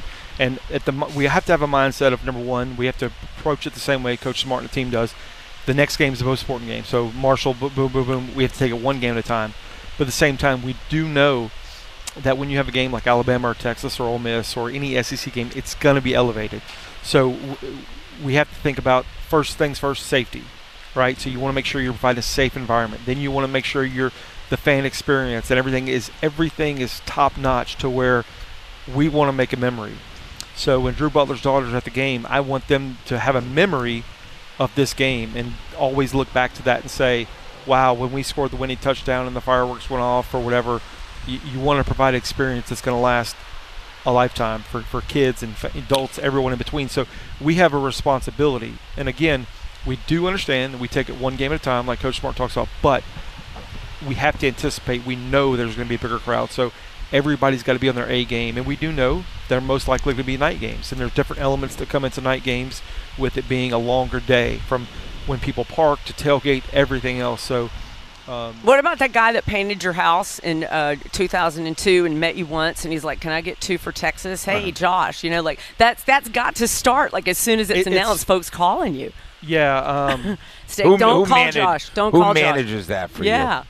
we have to have a mindset of, number one, we have to approach it the same way Coach Smart and the team does. The next game is the most important game. So Marshall, boom, boom, boom, boom. We have to take it one game at a time. But at the same time, we do know that when you have a game like Alabama or Texas or Ole Miss or any SEC game, it's going to be elevated. So we have to think about, first things first, safety, right? So you want to make sure you're providing a safe environment. Then you want to make sure the fan experience and everything is top notch to where we want to make a memory. So when Drew Butler's daughter's at the game, I want them to have a memory of this game and always look back to that and say, wow, when we scored the winning touchdown and the fireworks went off or whatever, you want to provide an experience that's going to last a lifetime for kids and adults, everyone in between. So we have a responsibility. And again, we do understand that we take it one game at a time, like Coach Smart talks about, but we have to anticipate. We know there's going to be a bigger crowd. So everybody's got to be on their A game. And we do know they're most likely to be night games. And there's different elements that come into night games with it being a longer day, from when people park to tailgate, everything else. So What about that guy that painted your house in 2002 and met you once, and he's like, "Can I get 2 for Texas?" Hey, Josh, like that's got to start like as soon as it's announced, folks calling you. Yeah. Don't call Josh. Don't call Josh. Who manages that for you? Yeah.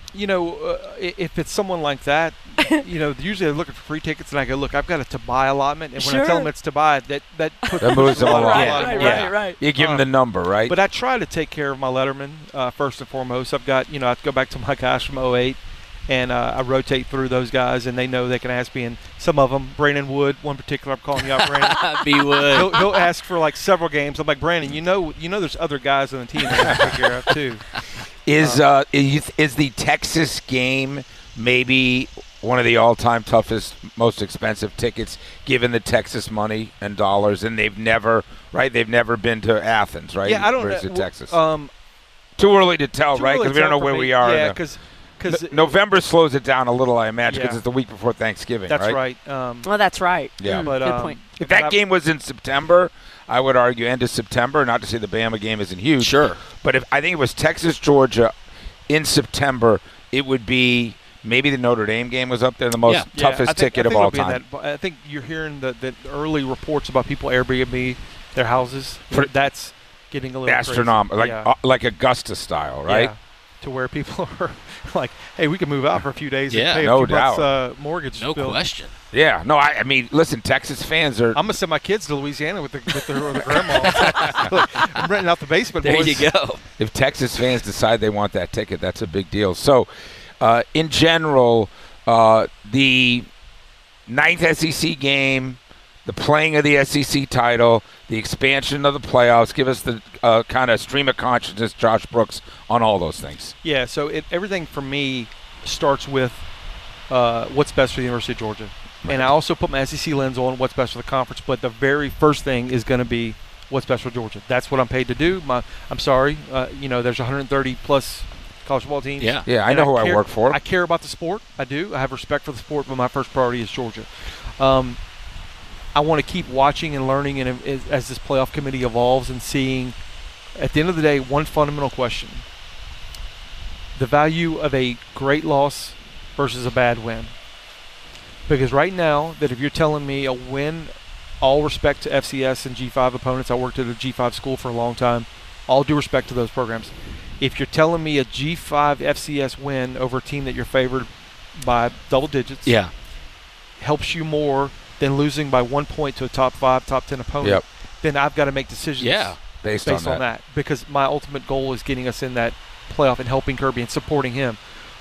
If it's someone like that, usually they're looking for free tickets, and I go, look, I've got a to buy allotment, and when I tell them it's to buy, that puts That moves them along. Right. You give them the number, right? But I try to take care of my lettermen first and foremost. I've got, I have to go back to my guys from 08, and I rotate through those guys, and they know they can ask me. And some of them, Brandon Wood, one particular, I'm calling you out, Brandon. B. Wood. He'll ask for like several games. I'm like, Brandon, there's other guys on the team that I have to take care of too. Is the Texas game maybe one of the all-time toughest, most expensive tickets, given the Texas money and dollars, and they've never been to Athens, right? Yeah, I don't know. know. Texas. Too early to tell, right? Because we don't know where we are. Yeah, because November slows it down a little, I imagine, because it's the week before Thanksgiving. That's right. Well, that's right. Yeah. But good point. If that game was in September, I would argue end of September. Not to say the Bama game isn't huge. Sure. But if I think it was Texas, Georgia in September, it would be maybe the Notre Dame game was up there, the most toughest ticket of all time. I think you're hearing the early reports about people Airbnb their houses. That's getting a little astronomical, crazy. like Augusta style, right? to where people are like, hey, we can move out for a few days and pay no a few doubt. months mortgage No bill. question. Yeah, no, I mean, listen, Texas fans are. I'm gonna send my kids to Louisiana with the grandma. I'm renting out the basement. There boys. you go. If Texas fans decide they want that ticket, that's a big deal. So, in general, the 9th SEC game, the playing of the SEC title, the expansion of the playoffs, give us the kind of stream of consciousness, Josh Brooks, on all those things. Yeah, so everything for me starts with what's best for the University of Georgia. Right. And I also put my SEC lens on what's best for the conference, but the very first thing is going to be what's best for Georgia. That's what I'm paid to do. I'm sorry, there's 130-plus college football teams. Yeah, I know who I work for. I care about the sport. I do. I have respect for the sport, but my first priority is Georgia. I want to keep watching and learning and as this playoff committee evolves and seeing, at the end of the day, one fundamental question. The value of a great loss versus a bad win. Because right now, that if you're telling me a win, all respect to FCS and G5 opponents, I worked at a G5 school for a long time, all due respect to those programs. If you're telling me a G5 FCS win over a team that you're favored by double digits helps you more than losing by 1 point to a top 5, top 10 opponent, then I've got to make decisions based on that. Because my ultimate goal is getting us in that playoff and helping Kirby and supporting him.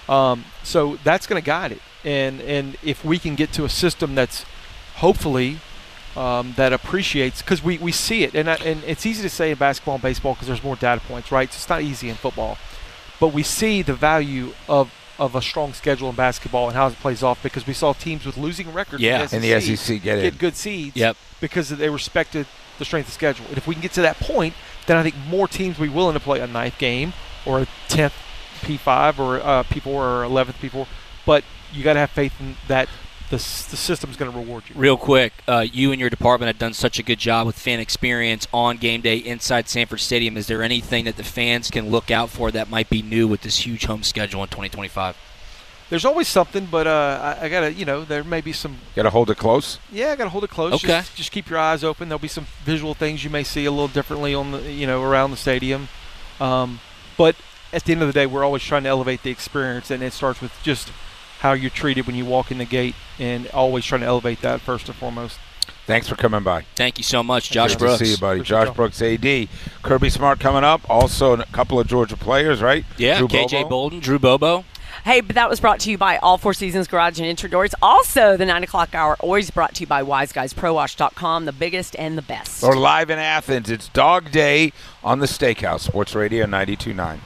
So that's going to guide it. And if we can get to a system that's hopefully that appreciates, because we see it, and it's easy to say in basketball and baseball because there's more data points, right? So it's not easy in football. But we see the value of a strong schedule in basketball and how it plays off, because we saw teams with losing records in the SEC get good seeds because they respected the strength of schedule. And if we can get to that point, then I think more teams will be willing to play a 9th game or a 10th P5 or P4 or 11th P4. But you got to have faith in that the system's going to reward you. Real quick, you and your department have done such a good job with fan experience on game day inside Sanford Stadium. Is there anything that the fans can look out for that might be new with this huge home schedule in 2025? There's always something, but I got to, there may be some. Got to hold it close? Yeah, I got to hold it close. Okay. Just keep your eyes open. There'll be some visual things you may see a little differently on the, around the stadium. But at the end of the day, we're always trying to elevate the experience, and it starts with just how you're treated when you walk in the gate, and always trying to elevate that first and foremost. Thanks for coming by. Thank you so much, Josh Brooks. Good to see you, buddy. Josh Brooks, AD. Kirby Smart coming up. Also a couple of Georgia players, right? Yeah, KJ Bolden, Drew Bobo. Hey, but that was brought to you by All Four Seasons Garage and Entry Doors. Also, the 9 o'clock hour always brought to you by WiseGuysProWash.com, the biggest and the best. Or live in Athens. It's Dog Day on the Steakhouse. Sports Radio 92.9.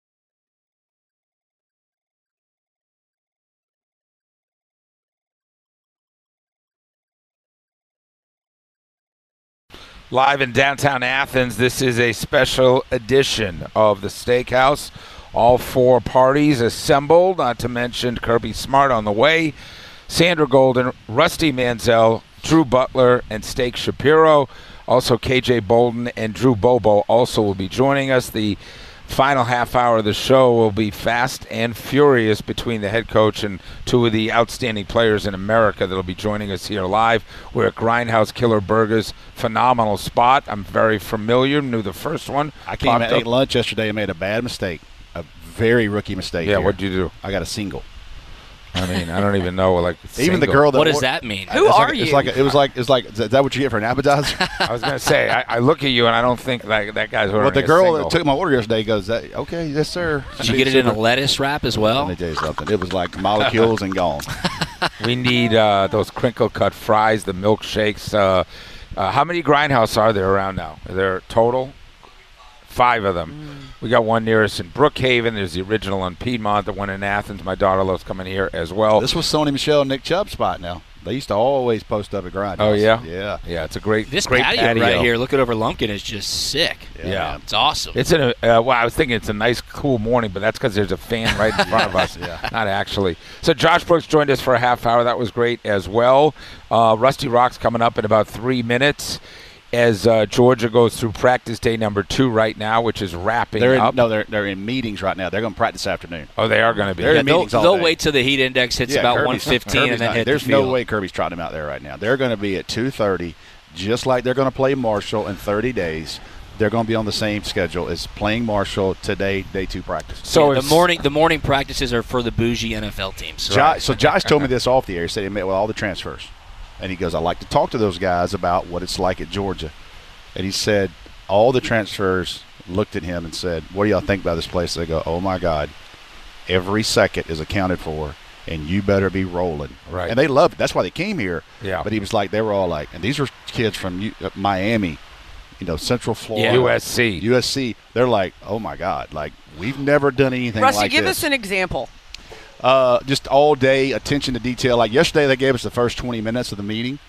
Live in downtown Athens, this is a special edition of the Steakhouse. All 4 parties assembled, not to mention Kirby Smart on the way, Sandra Golden, Rusty Manziel, Drew Butler, and Steak Shapiro. Also KJ Bolden and Drew Bobo also will be joining us. The final half hour of the show will be fast and furious between the head coach and 2 of the outstanding players in America that will be joining us here live. We're at Grindhouse Killer Burgers. Phenomenal spot. I'm very familiar. Knew the first one. I came and ate lunch yesterday and made a bad mistake. A very rookie mistake. Yeah, here. what'd you do? I got a single. I mean, I don't even know. Like even the girl. What does that mean? Who are you? It's like. Is that what you get for an appetizer? I was gonna say. I look at you and I don't think like that guy's ordering. Well, the girl that took my order yesterday goes, "Okay, yes, sir." Did you get it in a lettuce wrap as well? Let me tell you something. It was like molecules and gone. We need those crinkle cut fries, the milkshakes. How many Grindhouse are there around now? Are there total? 5 of them. We got one near us in Brookhaven. There's the original on Piedmont, the one in Athens. My daughter loves coming here as well. This was Sony Michelle and Nick Chubb's spot now. They used to always post up at Grindhouse. Oh, yeah? Yeah. Yeah, it's a great This great patio right here, looking over Lumpkin, is just sick. Yeah. It's awesome. It's well, I was thinking it's a nice, cool morning, but that's because there's a fan right in front of us. Not actually. So Josh Brooks joined us for a half hour. That was great as well. Rusty Rock's coming up in about 3 minutes. As Georgia goes through practice day number 2 right now, which is wrapping up. They're in meetings right now. They're going to practice this afternoon. Oh, they are going to be. They're in meetings all they'll day. wait till the heat index hits about 115 and then hit There's the field. no way Kirby's trotting them out there right now. They're going to be at 2:30, just like they're going to play Marshall in 30 days. they're going to be on the same schedule as playing Marshall today, day 2 practice. So the morning practices are for the bougie NFL teams. So Josh told me this off the air. He said he met with all the transfers. And he goes, I like to talk to those guys about what it's like at Georgia. And he said all the transfers looked at him and said, what do y'all think about this place? They go, oh, my God, every second is accounted for, and you better be rolling. Right. And they loved it. That's why they came here. Yeah. But he was like, they were all like, and these are kids from Miami, Central Florida. USC. They're like, oh, my God, like, we've never done anything Rusty, like this. give us an example. Just all day attention to detail. Like yesterday, they gave us the first 20 minutes of the meeting,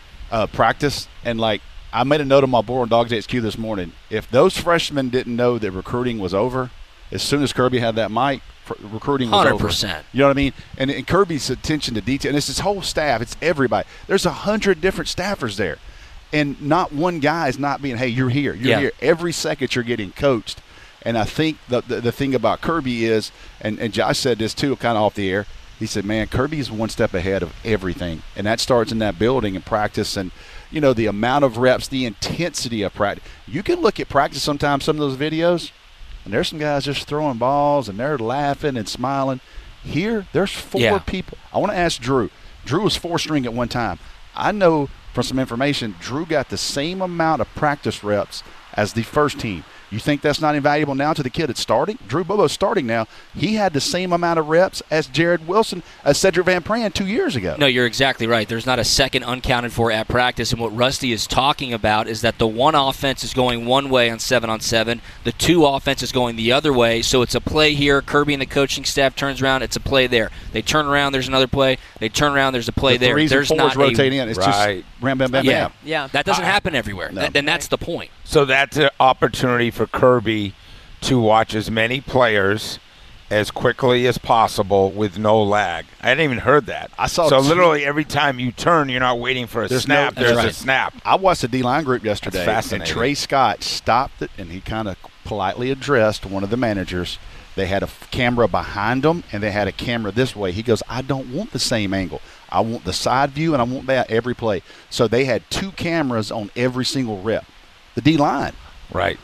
practice, and like I made a note on my board on Dogs HQ this morning. If those freshmen didn't know that recruiting was over, as soon as Kirby had that mic, recruiting was 100%. over. You know what I mean? And Kirby's attention to detail, and it's his whole staff. It's everybody. There's 100 different staffers there, and not one guy is not being, hey, you're here. You're here. Every second you're getting coached. And I think the thing about Kirby is, and Josh said this too, kind of off the air, he said, man, Kirby's one step ahead of everything. And that starts in that building and practice and, the amount of reps, the intensity of practice. You can look at practice sometimes, some of those videos, and there's some guys just throwing balls and they're laughing and smiling. Here, there's 4 people. I want to ask Drew. Drew was 4-string at one time. I know from some information, Drew got the same amount of practice reps as the first team. You think that's not invaluable now to the kid that's starting? Drew Bobo's starting now. He had the same amount of reps as Jared Wilson, as Cedric Van Pran 2 years ago. No, you're exactly right. There's not a second uncounted for at practice. And what Rusty is talking about is that the one offense is going one way on 7-on-7. The 2 offense is going the other way. So it's a play here. Kirby and the coaching staff turns around. It's a play there. They turn around. There's another play. They turn around. There's a play there. There's not rotate in. It's just ram, bam, bam, bam. Yeah. That doesn't happen everywhere. No. And that's the point. So that's an opportunity for Kirby to watch as many players as quickly as possible with no lag. I hadn't even heard that. I saw. So literally every time you turn, you're not waiting for a snap. There's a snap. I watched the D-line group yesterday, That's fascinating. and Trey Scott stopped it, and he kind of politely addressed one of the managers. They had a camera behind them, and they had a camera this way. He goes, I don't want the same angle. I want the side view, and I want that every play. So they had 2 cameras on every single rep. The D-line. Right.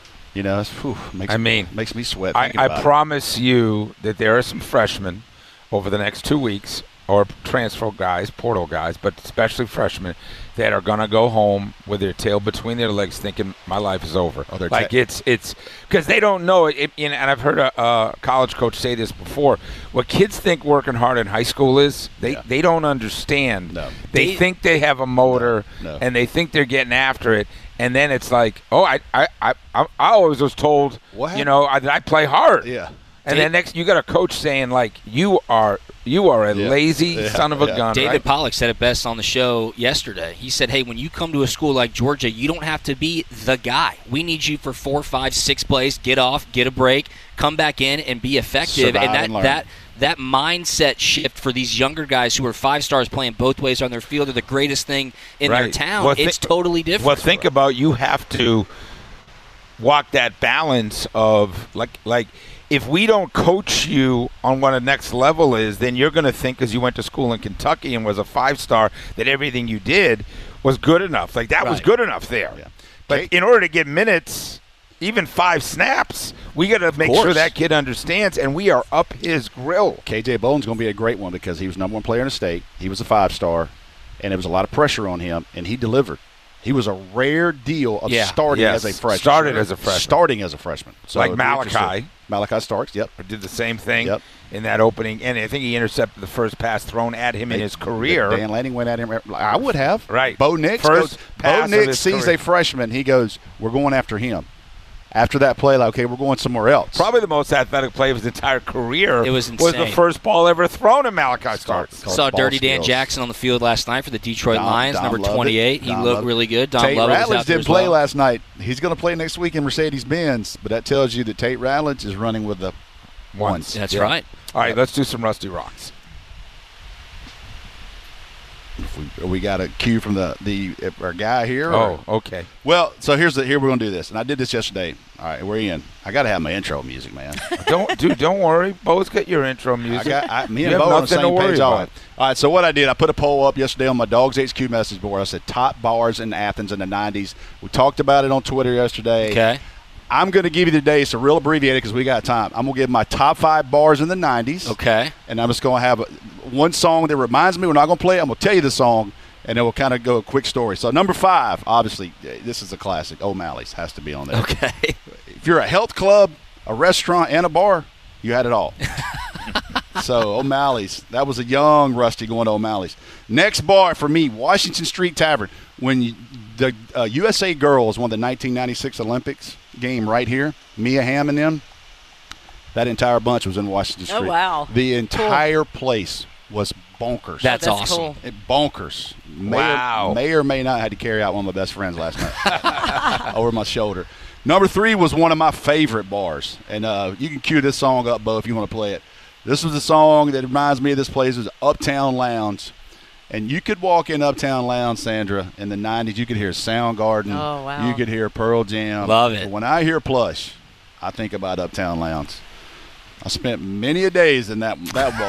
Makes me sweat. I promise you that there are some freshmen over the next 2 weeks, or transfer guys, portal guys, but especially freshmen, that are going to go home with their tail between their legs thinking my life is over. It's because they don't know it. And I've heard a college coach say this before. What kids think working hard in high school is, they don't understand. No. They think they have a motor, and they think they're getting after it. And then it's like, I always was told, I play hard. Yeah. And then next, you got a coach saying, like, you are a lazy son of a gun. David Pollack said it best on the show yesterday. He said, hey, when you come to a school like Georgia, you don't have to be the guy. We need you for 4, 5, 6 plays, get off, get a break, come back in and be effective. That mindset shift for these younger guys who are 5 stars playing both ways on their field are the greatest thing in their town. It's totally different. Well, think about, you have to walk that balance of, like if we don't coach you on what a next level is, then you're going to think, because you went to school in Kentucky and was a 5-star, that everything you did was good enough. Like, that was good enough there. Yeah. But in order to get minutes, even 5 snaps, we got to make sure that kid understands, and we are up his grill. KJ Bowen's going to be a great one because he was number 1 player in the state. He was a 5-star, and there was a lot of pressure on him, and he delivered. He was a rare deal of starting as a freshman. Starting as a freshman. So like Malachi. Malachi Starks, yep. Did the same thing in that opening. And I think he intercepted the first pass thrown at him in his career. Dan Lanning went at him. I would have. Right. Bo Nix sees a freshman. He goes, we're going after him. After that play, we're going somewhere else. Probably the most athletic play of his entire career. It was insane. Was the first ball ever thrown at Malachi Starks. Saw Dirty Dan Jackson on the field last night for the Detroit Lions, number 28. He looked really good. Tate Ratledge didn't play last night. He's going to play next week in Mercedes-Benz, but that tells you that Tate Ratledge is running with the ones. That's right. All right, let's do some Rusty Rocks. We got a cue from our guy here. Oh, okay. Well, so here we're going to do this, and I did this yesterday. All right, we're in. I got to have my intro music, man. Don't worry. Bo's got your intro music. Me and Bo on the same page. All right, so what I did, I put a poll up yesterday on my Dogs HQ message board. I said top bars in Athens in the 90s. We talked about it on Twitter yesterday. Okay. I'm going to give you today, it's a real abbreviated because we got time. I'm going to give my top 5 bars in the 90s. Okay. And I'm just going to have one song that reminds me. We're not going to play it. I'm going to tell you the song, and then we'll kind of go a quick story. So number 5, obviously, this is a classic. O'Malley's has to be on there. Okay. If you're a health club, a restaurant, and a bar, you had it all. So O'Malley's. That was a young Rusty going to O'Malley's. Next bar for me, Washington Street Tavern. When the USA Girls won the 1996 Olympics game right here, Mia Hamm and them, that entire bunch was in Washington Street. Oh, wow. The entire place was bonkers. That's awesome. Cool. Bonkers. Wow. May or may not had to carry out one of my best friends last night over my shoulder. Number 3 was one of my favorite bars. And you can cue this song up, Bo, if you want to play it. This was a song that reminds me of this place. It was Uptown Lounge. And you could walk in Uptown Lounge, Sandra, in the 90s. You could hear Soundgarden. Oh, wow. You could hear Pearl Jam. Love it. When I hear Plush, I think about Uptown Lounge. I spent many a days in that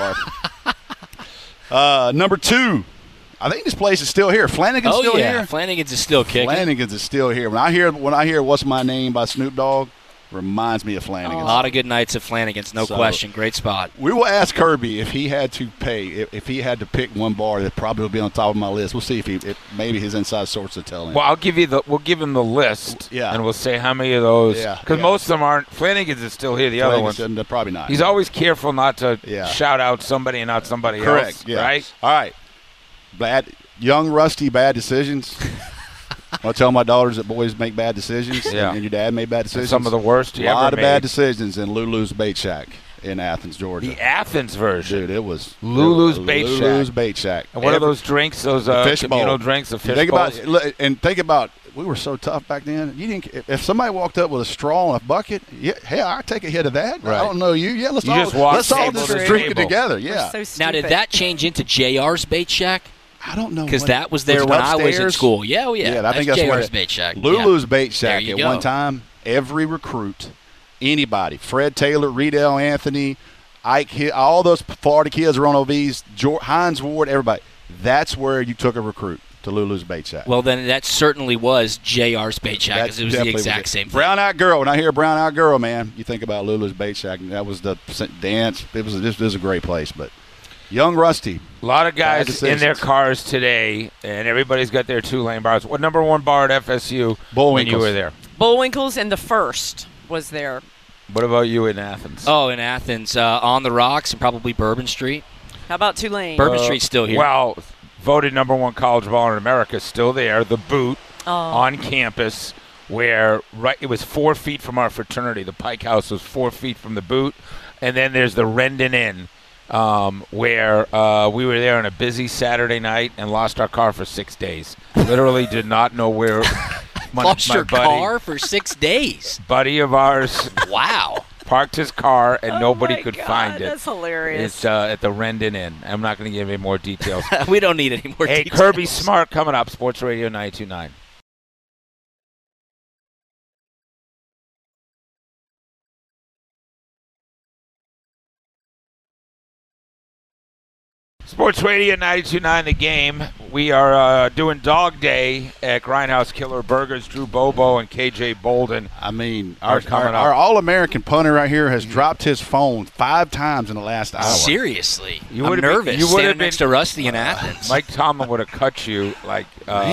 bar. Number 2, I think this place is still here. Flanagan's still here. Flanagan's is still kicking. Flanagan's is still here. When I hear What's My Name by Snoop Dogg, reminds me of Flanagan's. A lot of good nights at Flanagan's, no question. Great spot. We will ask Kirby if he had to if he had to pick one bar that probably would be on top of my list. We'll see if maybe his inside sources tell him. Well, we'll give him the list, and we'll say how many of those. Because most of them aren't. Flanagan's is still here. The other ones, probably not. He's always careful not to shout out somebody and not somebody else. Correct. Yeah. Right. All right. Young Rusty, bad decisions. I tell my daughters that boys make bad decisions, and your dad made bad decisions. Some of the worst you ever made. A lot of bad decisions in Lulu's Bait Shack in Athens, Georgia. The Athens version. Dude, it was Lulu's Bait Shack. Lulu's Bait Shack. And what are those drinks, those fish communal bowl. drinks, the fish think bowls? Think about, we were so tough back then. You didn't. If somebody walked up with a straw and a bucket, hey, I'll take a hit of that. Right. I don't know you. Yeah, let's just all just table drink it together. Yeah. So now, did that change into JR's Bait Shack? I don't know. Because that was there when I was in school. Yeah, I think that's JR's Bait Shack. Lulu's Bait Shack There you at go. one time, every recruit, anybody, Fred Taylor, Riedel Anthony, Ike, all those Florida kids were on OVs, Hines Ward, everybody. That's where you took a recruit to Lulu's Bait Shack. Well, then that certainly was JR's Bait Shack because it was the exact same thing. Brown-eyed girl. When I hear brown-eyed girl, man, you think about Lulu's Bait Shack. And that was the dance. It was a great place, but young Rusty. A lot of guys in their cars today, and everybody's got their 2-lane bars. What number 1 bar at FSU when you were there? Bullwinkles and the First was there. What about you in Athens? Oh, in Athens, on the Rocks and probably Bourbon Street. How about Tulane? Bourbon Street's still here. Well, voted number 1 college bar in America, still there. The Boot on campus, where it was 4 feet from our fraternity. The Pike House was 4 feet from the Boot, and then there's the Rendon Inn. Where we were there on a busy Saturday night and lost our car for 6 days. Literally did not know where. Lost your car for 6 days. Buddy of ours. Wow. Parked his car and nobody could find it. That's hilarious. It's at the Rendon Inn. I'm not going to give any more details. We don't need any more details. Hey, Kirby Smart coming up. Sports Radio 929. Sports Radio 92.9 The Game. We are doing Dog Day at Grindhouse Killer Burgers. Drew Bobo and KJ Bolden. I mean, are coming up. Our All-American punter right here has dropped his phone 5 times in the last hour. Seriously. I'm nervous standing next to Rusty in Athens. Mike Tomlin would have cut you like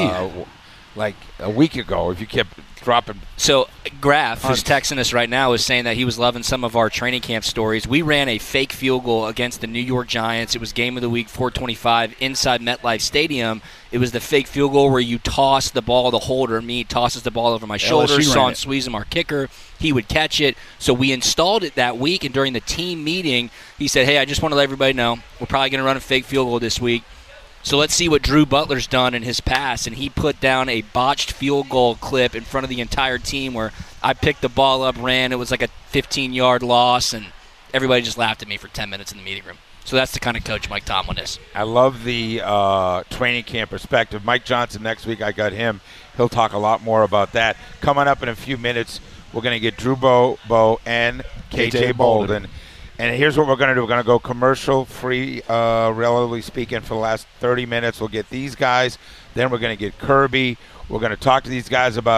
a week ago if you kept dropping. So Graf, who's texting us right now, is saying that he was loving some of our training camp stories. We ran a fake field goal against the New York Giants. It was game of the week 425 inside MetLife Stadium. It was the fake field goal where you toss the ball, the holder, me tosses the ball over my shoulder. Sean Sweezum, our kicker, he would catch it. So we installed it that week, and during the team meeting, he said, hey, I just want to let everybody know we're probably going to run a fake field goal this week. So let's see what Drew Butler's done in his past, and he put down a botched field goal clip in front of the entire team where I picked the ball up, ran. It was like a 15-yard loss, and everybody just laughed at me for 10 minutes in the meeting room. So that's the kind of coach Mike Tomlin is. I love the training camp perspective. Mike Johnson next week, I got him. He'll talk a lot more about that. Coming up in a few minutes, we're going to get Drew Bobo and KJ Bolden. And here's what we're going to do. We're going to go commercial-free, relatively speaking, for the last 30 minutes. We'll get these guys. Then we're going to get Kirby. We're going to talk to these guys about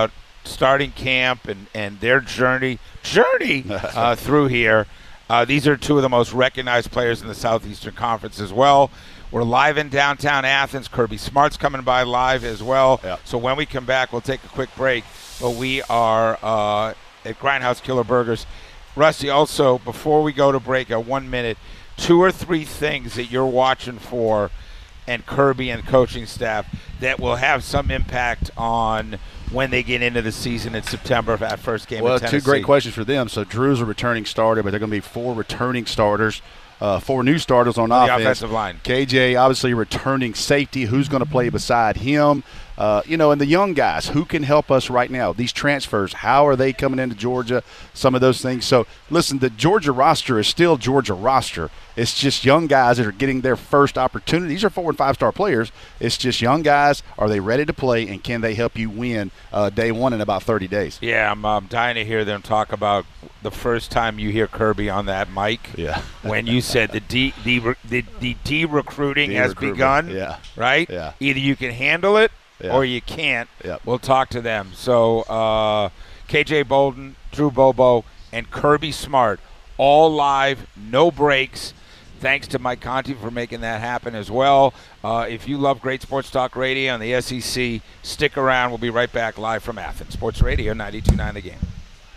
starting camp and their journey through here. These are two of the most recognized players in the Southeastern Conference as well. We're live in downtown Athens. Kirby Smart's coming by live as well. Yep. So when we come back, we'll take a quick break. But we are at Grindhouse Killer Burgers. Rusty, also, before we go to break, 1 minute, 2 or 3 things that you're watching for and Kirby and coaching staff that will have some impact on when they get into the season in September for that first game of Tennessee. 2 great questions for them. So Drew's a returning starter, but they're going to be 4 returning starters, 4 new starters on offense. The offensive line. KJ, obviously returning safety. Who's going to play beside him? And the young guys, who can help us right now? These transfers, how are they coming into Georgia? Some of those things. So, listen, the Georgia roster is still Georgia roster. It's just young guys that are getting their first opportunity. These are 4- and 5-star players. It's just young guys. Are they ready to play, and can they help you win day one in about 30 days? Yeah, I'm dying to hear them talk about the first time you hear Kirby on that mic. Yeah. When you said the de-recruiting has begun. Yeah. Right? Yeah. Either you can handle it or you can't. Yep. We'll talk to them. So KJ Bolden, Drew Bobo, and Kirby Smart, all live, no breaks. Thanks to Mike Conti for making that happen as well. If you love great sports talk radio on the SEC, stick around. We'll be right back live from Athens. Sports Radio 92.9 The Game.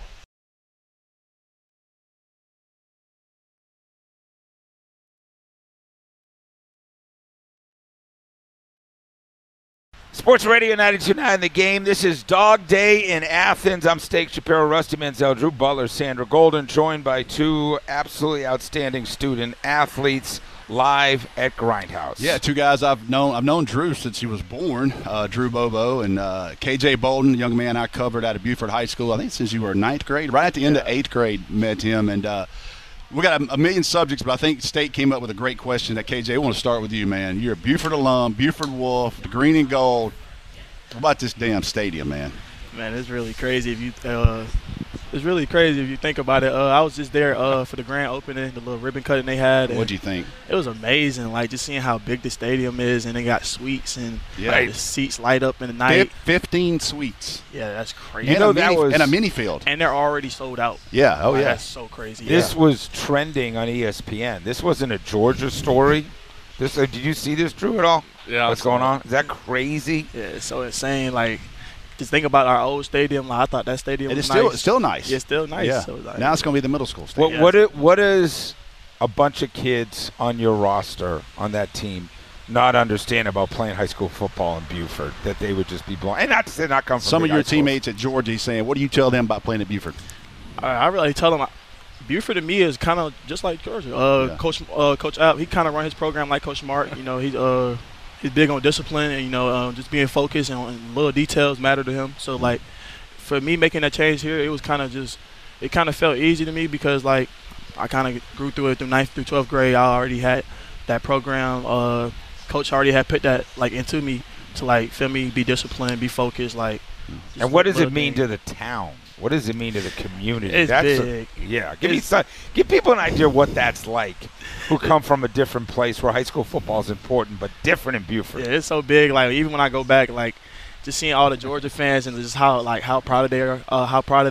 Sports Radio 92.9 The Game. This is Dog Day in Athens. I'm Steak Shapiro, Rusty Manziel, Drew Butler, Sandra Golden, joined by 2 absolutely outstanding student athletes live at Grindhouse. Yeah, 2 guys I've known Drew since he was born, Drew Bobo and KJ Bolden, young man I covered out of Buford High School, I think since you were 9th grade. Right at the end of 8th grade, met him. And we got a million subjects, but I think State came up with a great question that, KJ, I want to start with you, man. You're a Buford alum, Buford Wolf, the green and gold. What about this damn stadium, man? Man, it's really crazy if you think about it. I was just there for the grand opening, the little ribbon cutting they had. What'd you think? It was amazing, like just seeing how big the stadium is, and they got suites and the seats light up in the night. 15 suites. Yeah, that's crazy. And a mini field. And they're already sold out. Yeah, oh yeah. That's so crazy. This was trending on ESPN. This wasn't a Georgia story. Did you see this, Drew, at all? Yeah. What's going on? Is that crazy? Yeah, it's so insane. Like, just think about our old stadium. Like, I thought that stadium was nice. It's still nice. Yeah, it's still nice. Yeah. So, like, now it's going to be the middle school stadium. What is a bunch of kids on your roster, on that team, not understand about playing high school football in Buford, that they would just be blown? And not to say not come from some of your teammates teammates at Georgia saying, what do you tell them about playing at Buford? I really tell them Buford to me is kind of just like Georgia. Coach App, he kind of run his program like Coach Smart. You know, he's big on discipline and, just being focused and little details matter to him. So, like, for me making that change here, it was kind of it kind of felt easy to me because, like, I kind of grew through it through 9th through 12th grade. I already had that program. Coach already had put that, like, into me to, like, feel me, be disciplined, be focused, like. And what does it mean to the town? What does it mean to the community? It's big. Give people an idea what that's like, who come from a different place where high school football is important, but different in Buford. Yeah, it's so big. Like, even when I go back, like, just seeing all the Georgia fans and just how proud of they are, how proud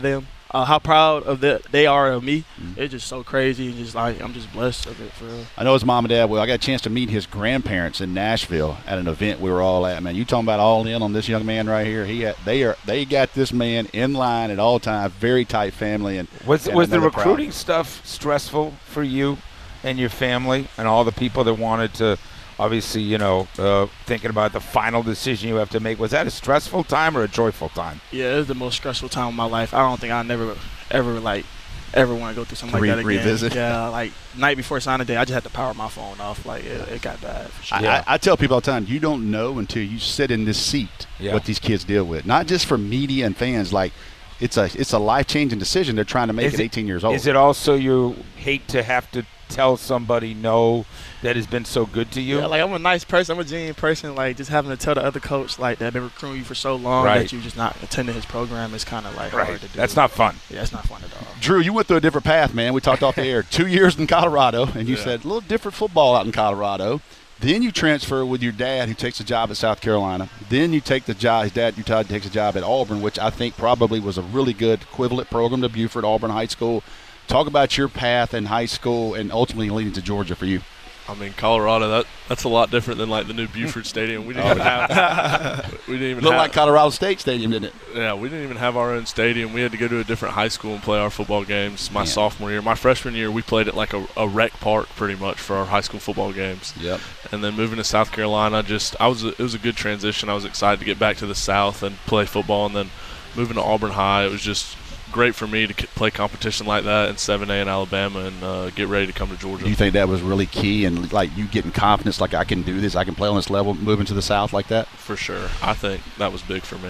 they are of me. It's just so crazy, and just like I'm just blessed of it for real. I know his mom and dad. Well, I got a chance to meet his grandparents in Nashville at an event we were all at. Man, you talking about all in on this young man right here? They got this man in line at all times. Very tight family. And was the recruiting stuff stressful for you and your family and all the people that wanted to? Obviously, thinking about the final decision you have to make. Was that a stressful time or a joyful time? Yeah, it was the most stressful time of my life. I don't think I ever want to go through something like that again. Revisit. Yeah, like night before signing day, I just had to power my phone off. Like it got bad. For sure. I tell people all the time, you don't know until you sit in this seat what these kids deal with. Not just for media and fans. Like it's a life-changing decision they're trying to make at 18 years old. Is it also you hate to have to tell somebody no that has been so good to you? Yeah, like I'm a nice person. I'm a genuine person. Like just having to tell the other coach like that been recruiting you for so long that you just not attending his program is kind of like hard to do. That's not fun. Yeah, it's not fun at all. Drew, you went through a different path, man. We talked off the air. 2 years in Colorado, and you said a little different football out in Colorado. Then you transfer with your dad, who takes a job at South Carolina. Then you take the job. His dad, Utah, takes a job at Auburn, which I think probably was a really good equivalent program to Buford, Auburn High School. Talk about your path in high school and ultimately leading to Georgia for you. I mean, Colorado, that's a lot different than like the new Buford Stadium. We didn't even have. We didn't even looked have, like Colorado State Stadium, didn't it? Yeah, we didn't even have our own stadium. We had to go to a different high school and play our football games. My sophomore year, my freshman year, we played at like a rec park pretty much for our high school football games. Yep. And then moving to South Carolina, it was a good transition. I was excited to get back to the South and play football. And then moving to Auburn High, it was just great for me to play competition like that in 7A in Alabama and get ready to come to Georgia. Do you think that was really key and like you getting confidence, like I can do this, I can play on this level, moving to the South like that? For sure. I think that was big for me.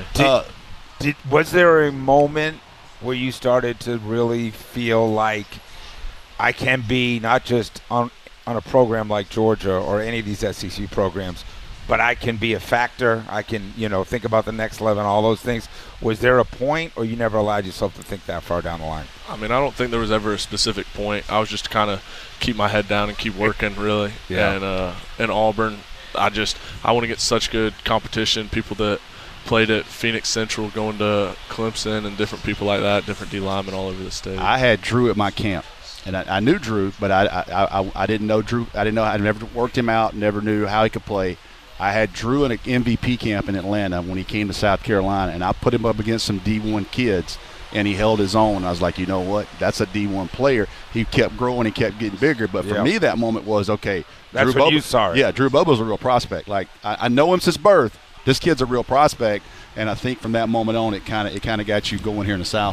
Was there a moment where you started to really feel like I can be not just on a program like Georgia or any of these SEC programs, but I can be a factor. I can, think about the next level and all those things. Was there a point, or you never allowed yourself to think that far down the line? I mean, I don't think there was ever a specific point. I was just kind of keep my head down and keep working, really. Yeah. And in Auburn, I want to get such good competition. People that played at Phoenix Central, going to Clemson, and different people like that, different D linemen all over the state. I had Drew at my camp. And I knew Drew, but I didn't know Drew. I never worked him out, never knew how he could play. I had Drew in an MVP camp in Atlanta when he came to South Carolina, and I put him up against some D1 kids, and he held his own. I was like, you know what? That's a D1 player. He kept growing. He kept getting bigger. But for me, that moment was, okay. That's Drew when Bobo, you saw it. Yeah, Drew Bobo's a real prospect. Like, I know him since birth. This kid's a real prospect, and I think from that moment on, it kind of got you going here in the South.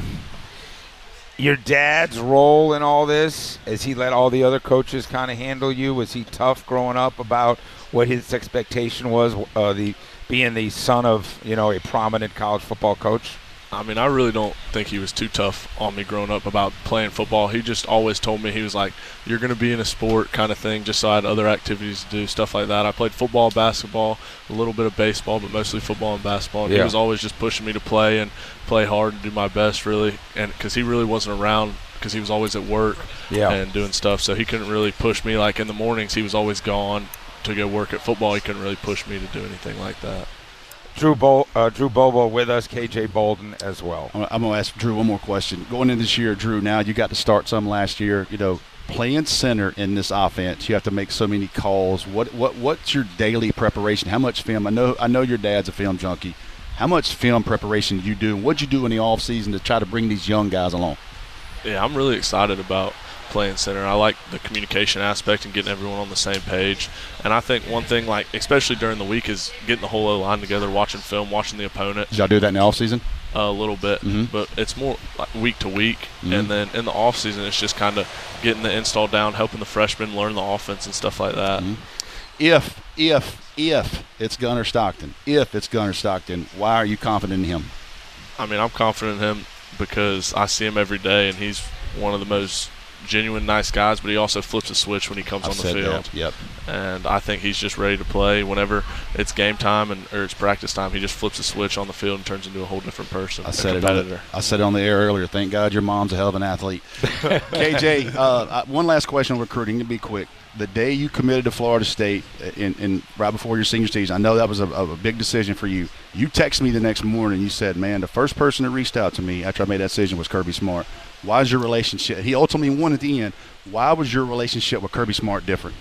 Your dad's role in all this, as he let all the other coaches kind of handle you, was he tough growing up about what his expectation was, being the son of, a prominent college football coach? I mean, I really don't think he was too tough on me growing up about playing football. He just always told me, he was like, you're going to be in a sport kind of thing, just so I had other activities to do, stuff like that. I played football, basketball, a little bit of baseball, but mostly football and basketball. And he was always just pushing me to play and play hard and do my best, really. And because he really wasn't around, because he was always at work and doing stuff. So he couldn't really push me. Like in the mornings, he was always gone to go work at football. He couldn't really push me to do anything like that. Drew Bobo with us, KJ Bolden as well. I'm going to ask Drew one more question. Going into this year, Drew, now you got to start some last year. Playing center in this offense, you have to make so many calls. What's your daily preparation? How much film? I know your dad's a film junkie. How much film preparation do you do? And what'd you do in the off season to try to bring these young guys along? Yeah, I'm really excited about playing center. I like the communication aspect and getting everyone on the same page. And I think one thing, like especially during the week, is getting the whole O-line together, watching film, watching the opponent. Did y'all do that in the off season? A little bit, but it's more like week to week. And then in the off season, it's just kind of getting the install down, helping the freshmen learn the offense and stuff like that. If it's Gunnar Stockton, why are you confident in him? I mean, I'm confident in him because I see him every day, and he's one of the most genuine nice guys, but he also flips a switch when he comes on the field. Yep. And I think he's just ready to play whenever it's game time or it's practice time. He just flips a switch on the field and turns into a whole different person. I said it on the air earlier. Thank God your mom's a hell of an athlete. KJ, one last question on recruiting to be quick. The day you committed to Florida State in right before your senior season, I know that was a big decision for you. You texted me the next morning. You said, man, the first person that reached out to me after I made that decision was Kirby Smart. Why is your relationship – he ultimately won at the end. Why was your relationship with Kirby Smart different?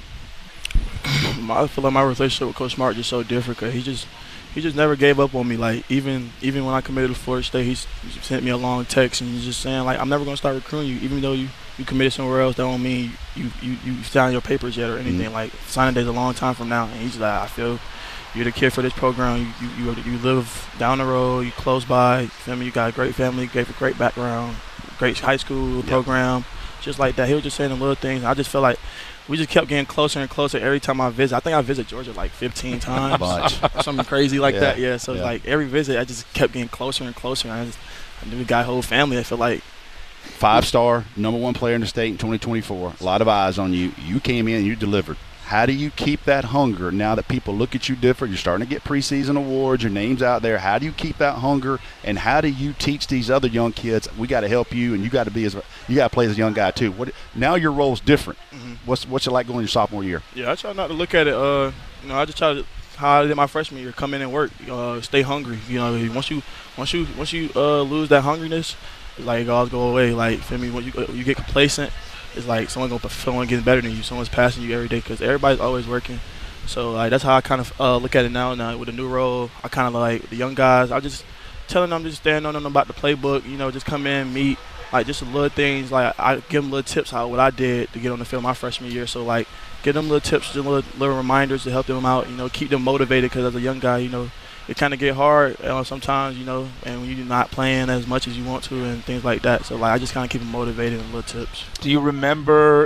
I feel like my relationship with Coach Smart is just so different because he just never gave up on me. Like even when I committed to Florida State, he sent me a long text and he's just saying like, I'm never going to start recruiting you, even though you committed somewhere else. That don't mean you signed your papers yet or anything. Like signing day's a long time from now. And he's like, I feel you're the kid for this program. You live down the road. You close by. You feel me? You got a great family, great background, great high school program, just like that. He was just saying the little things. I just feel like we just kept getting closer and closer every time I visit. I think I visit Georgia like 15 times, something crazy like that. Yeah, so like every visit, I just kept getting closer and closer. I knew we got a whole family. I feel like 5-star, #1 player in the state in 2024. A lot of eyes on you. You came in, you delivered. How do you keep that hunger now that people look at you different? You're starting to get preseason awards, your name's out there. How do you keep that hunger, and how do you teach these other young kids, we got to help you, and you got to play as a young guy too? Now your role's different. Mm-hmm. What's it like going your sophomore year? Yeah, I try not to look at it. I just try to, how I did my freshman year, come in and work, stay hungry. Once you lose that hungriness, it's like it all go away. Like, feel me? When you get complacent, it's like someone getting better than you. Someone's passing you every day because everybody's always working. So like that's how I kind of look at it now. Now with a new role, I kind of like the young guys. I just telling them, just stand on them about the playbook. Just come in, meet, like just the little things. Like I give them little tips how what I did to get on the field my freshman year. So like give them little tips, just little reminders to help them out. Keep them motivated because as a young guy, it kind of get hard sometimes, and when you're not playing as much as you want to and things like that. So, like, I just kind of keep them motivated and little tips. Do you remember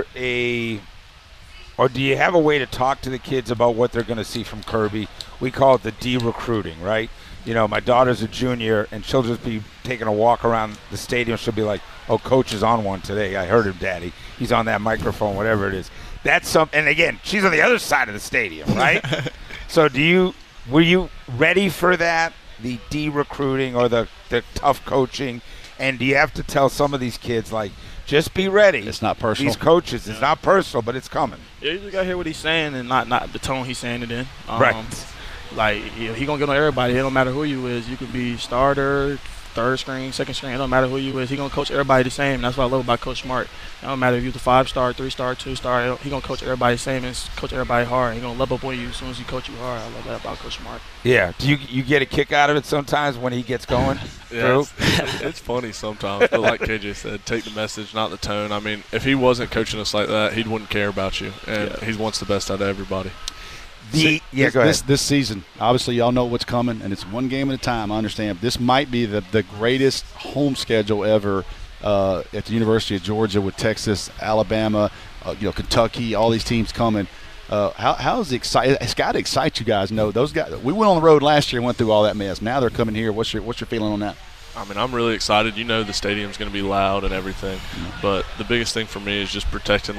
or do you have a way to talk to the kids about what they're going to see from Kirby? We call it the de-recruiting, right? My daughter's a junior, and she'll just be taking a walk around the stadium. She'll be like, oh, Coach is on one today. I heard him, Daddy. He's on that microphone, whatever it is. And again, she's on the other side of the stadium, right? So were you ready for that, the de-recruiting or the tough coaching? And do you have to tell some of these kids, like, just be ready? It's not personal. These coaches, it's not personal, but it's coming. Yeah, you just got to hear what he's saying and not the tone he's saying it in. Right. Like, he going to get on everybody. It don't matter who you is. You could be starter, third string, second string. It don't matter who you is. He going to coach everybody the same. And that's what I love about Coach Smart. It don't matter if you're the 5-star, 3-star, 2-star. He going to coach everybody the same and coach everybody hard. He going to level up on you as soon as he coach you hard. I love that about Coach Smart. Yeah. Do you get a kick out of it sometimes when he gets going? Yeah, it's funny sometimes. But like KJ said, take the message, not the tone. I mean, if he wasn't coaching us like that, he wouldn't care about you. And he wants the best out of everybody. Go ahead. This season, obviously, y'all know what's coming, and it's one game at a time. I understand. This might be the greatest home schedule ever at the University of Georgia with Texas, Alabama, Kentucky, all these teams coming. How's excited? It's got to excite you guys. Those guys. We went on the road last year and went through all that mess. Now they're coming here. What's your feeling on that? I mean, I'm really excited. The stadium's going to be loud and everything, but the biggest thing for me is just protecting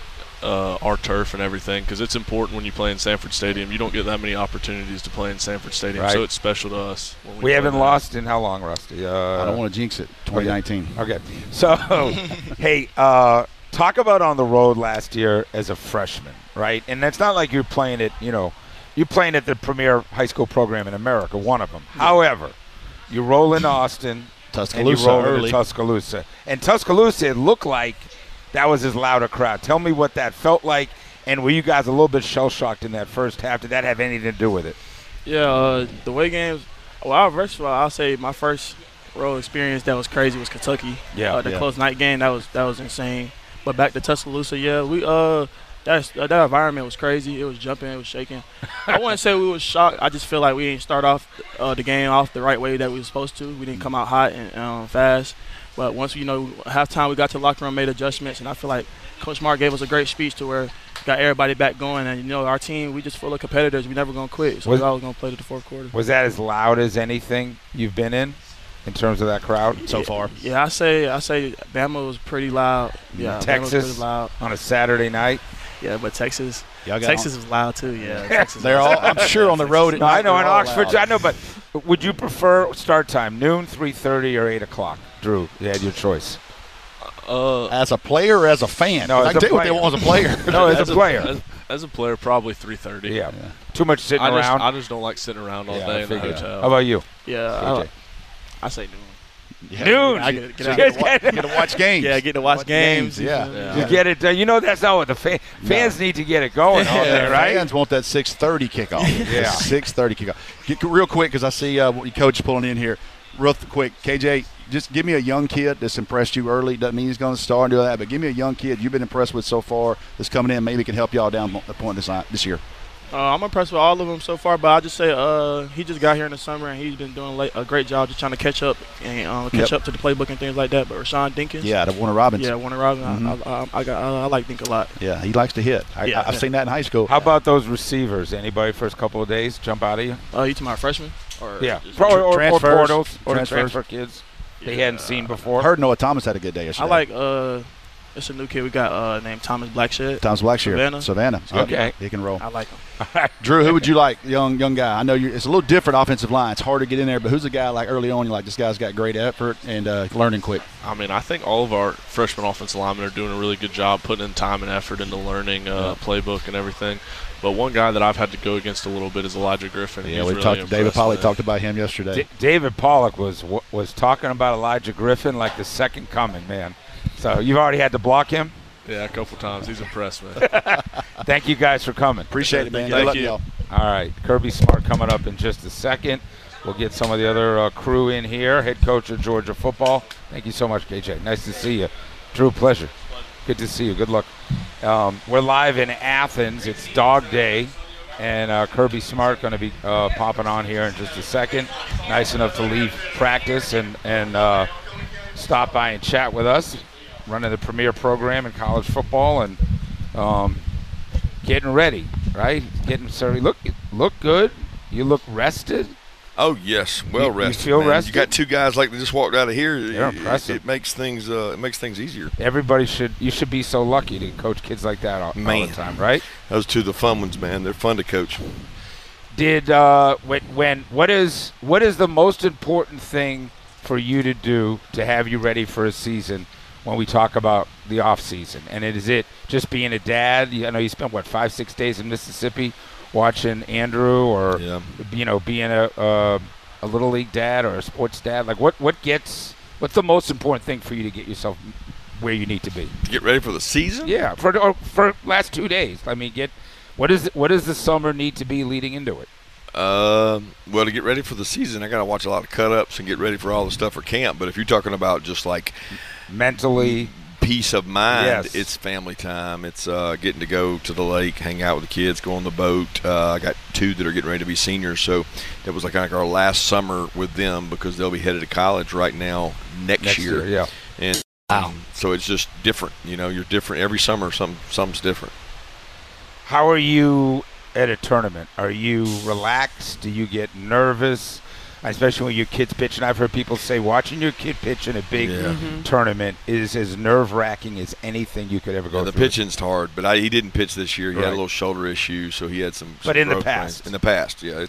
our turf and everything, because it's important when you play in Sanford Stadium. You don't get that many opportunities to play in Sanford Stadium, right. So it's special to us. When we haven't lost in how long, Rusty? I don't want to jinx it. 2019. Okay. So, hey, talk about on the road last year as a freshman, right? And it's not like you're playing at, you're playing at the premier high school program in America, one of them. Yeah. However, you roll in Austin, and you roll into Tuscaloosa. And Tuscaloosa, it looked like that was as loud a crowd. Tell me what that felt like, and were you guys a little bit shell-shocked in that first half? Did that have anything to do with it? Yeah, the way games – first of all, I'll say my first road experience that was crazy was Kentucky. Yeah. The close night game, that was insane. But back to Tuscaloosa, we that environment was crazy. It was jumping. It was shaking. I wouldn't say we was shocked. I just feel like we didn't start off the game off the right way that we were supposed to. We didn't come out hot and fast. But once, halftime, we got to the locker room, made adjustments, and I feel like Coach Smart gave us a great speech to where got everybody back going. And, our team, we just full of competitors. We never going to quit. So we always going to play to the fourth quarter. Was that as loud as anything you've been in terms of that crowd so far? Yeah, I say Bama was pretty loud. Yeah, Texas Bama was pretty loud. On a Saturday night? Yeah, but Texas was loud too. Yeah, Texas. They're all. I'm sure on the road. No, I know in Oxford. I know, but would you prefer start time noon, 3:30, or 8 o'clock? Drew, you had your choice. As a player or as a fan? No, I can tell you what they want as a player. No, as a player. As a player, probably 3:30. Yeah. Too much sitting around. I just don't like sitting around all day in the hotel. How about you? Yeah, I say noon. Yeah, noon. I get to watch games. Yeah, get to watch games. Yeah. You get it done. That's not what the fans need to get it going on there, right? Fans want that 6:30 kickoff. Yeah. 6:30 kickoff. Real quick, because I see your coach pulling in here. Real quick, KJ, just give me a young kid that's impressed you early. Doesn't mean he's going to start and do that, but give me a young kid you've been impressed with so far that's coming in, maybe can help y'all down the point this year. I'm impressed with all of them so far, but I'll just say he just got here in the summer, and he's been doing a great job just trying to catch up and catch up to the playbook and things like that. But Rashawn Dinkins. Yeah, the Warner Robbins. Yeah, Warner Robbins. Mm-hmm. I like Dink a lot. Yeah, he likes to hit. I've seen that in high school. How about those receivers? Anybody first couple of days jump out of you? You talking about freshmen? Or or portals, or transfer kids they hadn't seen before. I heard Noah Thomas had a good day yesterday. I like It's a new kid we got named Thomas Blackshed. Thomas Blackshed. Savannah. Okay. He can roll. I like him. Drew, who would you like, young guy? I know it's a little different offensive line. It's hard to get in there, but who's a guy like early on you're like, this guy's got great effort and learning quick? I mean, I think all of our freshman offensive linemen are doing a really good job putting in time and effort into learning playbook and everything. But one guy that I've had to go against a little bit is Elijah Griffin. Yeah, He's we really talked. David Pollock talked about him yesterday. David Pollock was talking about Elijah Griffin like the second coming, man. So you've already had to block him? Yeah, a couple times. He's impressed, man. Thank you guys for coming. Appreciate it, man. Thank you. Y'all. All right, Kirby Smart coming up in just a second. We'll get some of the other crew in here. Head coach of Georgia football. Thank you so much, KJ. Nice to see you. Drew, pleasure. Good to see you. Good luck. We're live in Athens. It's Dog Day, and Kirby Smart going to be popping on here in just a second. Nice enough to leave practice and stop by and chat with us. Running the premier program in college football and getting ready, right? Getting started. Look good. You look rested. Oh yes, well rested. You feel man. rested? You got two guys like they just walked out of here. They're impressive. It makes things easier. You should be so lucky to coach kids like that all the time, right? Those two, the fun ones, man. They're fun to coach. What is the most important thing for you to do to have you ready for a season? When we talk about the off season, and is it just being a dad? I know you spent 5-6 days in Mississippi watching Andrew, or being a little league dad or a sports dad. Like what's the most important thing for you to get yourself where you need to be? To get ready for the season? Yeah, for last 2 days. I mean, what does the summer need to be leading into it? Well, to get ready for the season, I got to watch a lot of cut-ups and get ready for all the stuff for camp. But if you're talking about just like mentally, peace of mind, yes. It's family time. It's getting to go to the lake, hang out with the kids, go on the boat. I got two that are getting ready to be seniors, so that was like our last summer with them because they'll be headed to college right now next year. Yeah, and so it's just different. You're different every summer. Something's different. How are you at a tournament? Are you relaxed? Do you get nervous? Especially when your kid's pitching. I've heard people say watching your kid pitch in a big tournament is as nerve-wracking as anything you could ever go through. The pitching's hard, but he didn't pitch this year. He had a little shoulder issue, so he had some But in the past. In the past, yeah.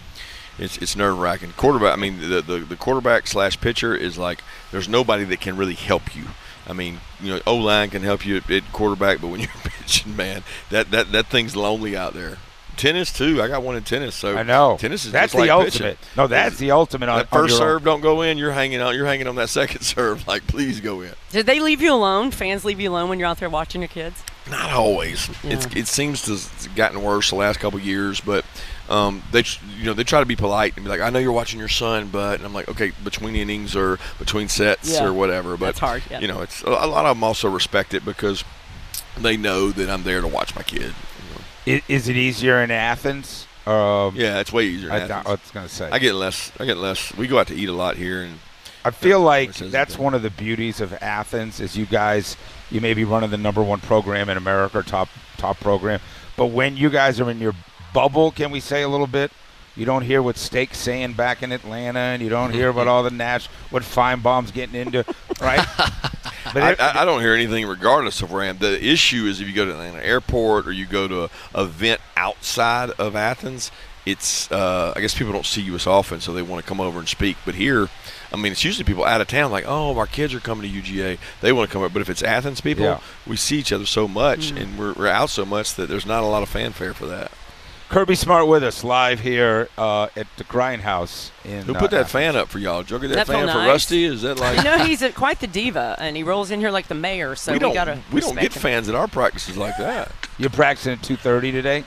It's nerve-wracking. Quarterback, I mean, the quarterback / pitcher is like there's nobody that can really help you. I mean, O-line can help you at quarterback, but when you're pitching, man, that thing's lonely out there. Tennis too. I got one in tennis. So I know tennis is that's just the like ultimate. pitching. No, that's the ultimate. That first serve don't go in. You're hanging on that second serve. Like, please go in. Did they leave you alone? Fans leave you alone when you're out there watching your kids? Not always. Yeah. It seems to have gotten worse the last couple of years, but they try to be polite and be like, I know you're watching your son, but and I'm like, okay, between innings or between sets or whatever. But that's hard. Yeah. It's a lot of them also respect it because they know that I'm there to watch my kid. Is it easier in Athens? Yeah, it's way easier in Athens. I was going to say. I get less. We go out to eat a lot here. And I feel like that's one of the beauties of Athens is you may be running the #1 program in America, top program. But when you guys are in your bubble, can we say a little bit? You don't hear what Stake's saying back in Atlanta, and you don't hear about all the what Feinbaum's getting into, right? But I don't hear anything regardless of where I am. The issue is if you go to Atlanta Airport or you go to an event outside of Athens, it's I guess people don't see you as often, so they want to come over and speak. But here, I mean, it's usually people out of town like, oh, our kids are coming to UGA. They want to come over. But if it's Athens people, we see each other so much, and we're out so much that there's not a lot of fanfare for that. Kirby Smart with us live here at the Grindhouse. Who put that fan up for y'all? Did y'all get that fan for nice. Rusty? Is that like? He's quite the diva, and he rolls in here like the mayor. So we don't get fans at our practices like that. You're practicing at 2:30 today.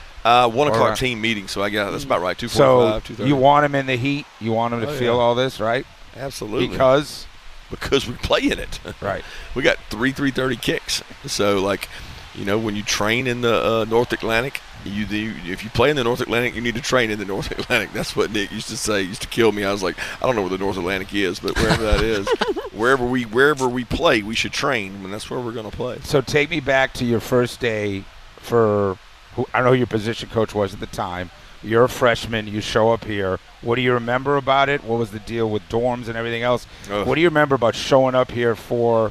1 o'clock team meeting. So I got that's about right. 2:45. So 2:30. you want him in the heat. You want him to feel all this, right? Absolutely. Because we play in it. Right. We got 3:30 kicks. So when you train in the North Atlantic. If you play in the North Atlantic, you need to train in the North Atlantic. That's what Nick used to say. He used to kill me. I was like, I don't know where the North Atlantic is, but wherever that is, wherever we play, we should train, and that's where we're going to play. So take me back to your first day I don't know who your position coach was at the time. You're a freshman. You show up here. What do you remember about it? What was the deal with dorms and everything else? What do you remember about showing up here for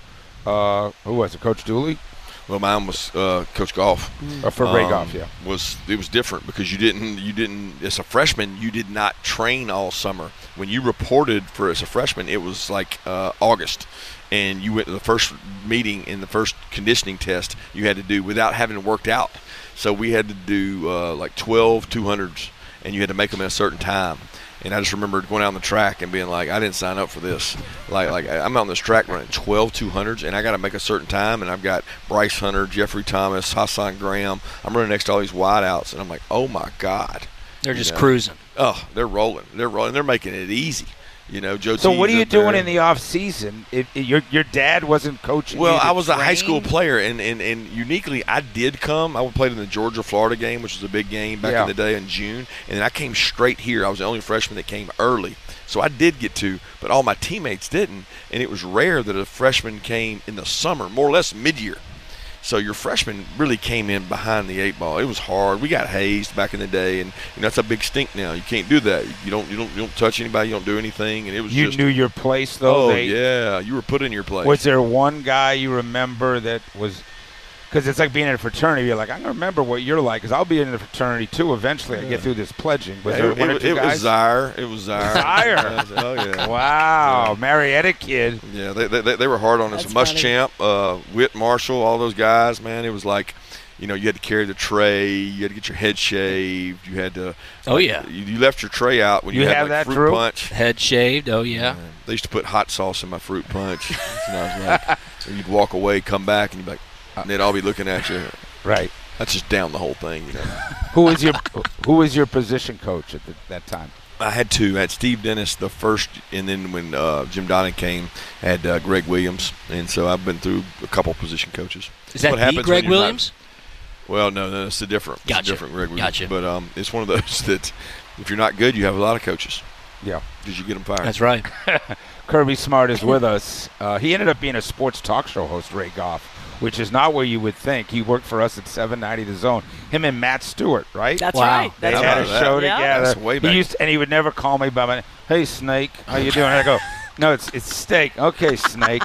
Who was it? Coach Dooley? Well, mine was Coach Goff. For Ray Goff, yeah. It was different because you didn't as a freshman you did not train all summer. When you reported as a freshman, it was like August, and you went to the first meeting in the first conditioning test you had to do without having worked out. So we had to do like 12 200s, and you had to make them in a certain time. And I just remember going out on the track and being like, I didn't sign up for this. Like I'm on this track running 12 200s, and I got to make a certain time. And I've got Bryce Hunter, Jeffrey Thomas, Hassan Graham. I'm running next to all these wideouts, and I'm like, oh my God. They're just cruising. Oh, they're rolling. They're making it easy. Joe. So what are you doing in the off season? Your dad wasn't coaching. Well, I was a high school player, and uniquely, I did come. I played in the Georgia-Florida game, which was a big game back in the day in June, and then I came straight here. I was the only freshman that came early, so I did get to, but all my teammates didn't, and it was rare that a freshman came in the summer, more or less mid-year. So your freshman really came in behind the 8 ball. It was hard. We got hazed back in the day, and that's a big stink now. You can't do that. You don't touch anybody. You don't do anything. And it was you knew your place though. Oh yeah, you were put in your place. Was there one guy you remember that was? Because it's like being in a fraternity. You're like, I don't remember what you're like, because I'll be in a fraternity too eventually. I get through this pledging. Was there one or two guys? Was Zaire. It was Zaire. Zaire. Oh yeah. Wow, yeah. Marietta kid. Yeah, they were hard on us. Muschamp, Whit Marshall, all those guys. Man, it was like, you had to carry the tray. You had to get your head shaved. You had to. Oh yeah. You left your tray out when you had have that fruit punch. Head shaved. Oh yeah. They used to put hot sauce in my fruit punch. You'd walk away, come back, and you'd be like. And they'd all be looking at you. Right. That's just down the whole thing, Who was your position coach at that time? I had two. I had Steve Dennis the first, and then when Jim Donnan came, I had Greg Williams. And so I've been through a couple position coaches. Is that the Greg Williams? Well, no, it's a different Greg Williams. Gotcha. But it's one of those that if you're not good, you have a lot of coaches. Yeah. Because you get them fired. That's right. Kirby Smart is with us. He ended up being a sports talk show host, Ray Goff, which is not where you would think. He worked for us at 790 The Zone. Him and Matt Stewart, right? That's right. They had a show together. That's way back. And he would never call me by my name. Hey, Snake, how you doing? And I go, no, it's Steak. Okay, Snake.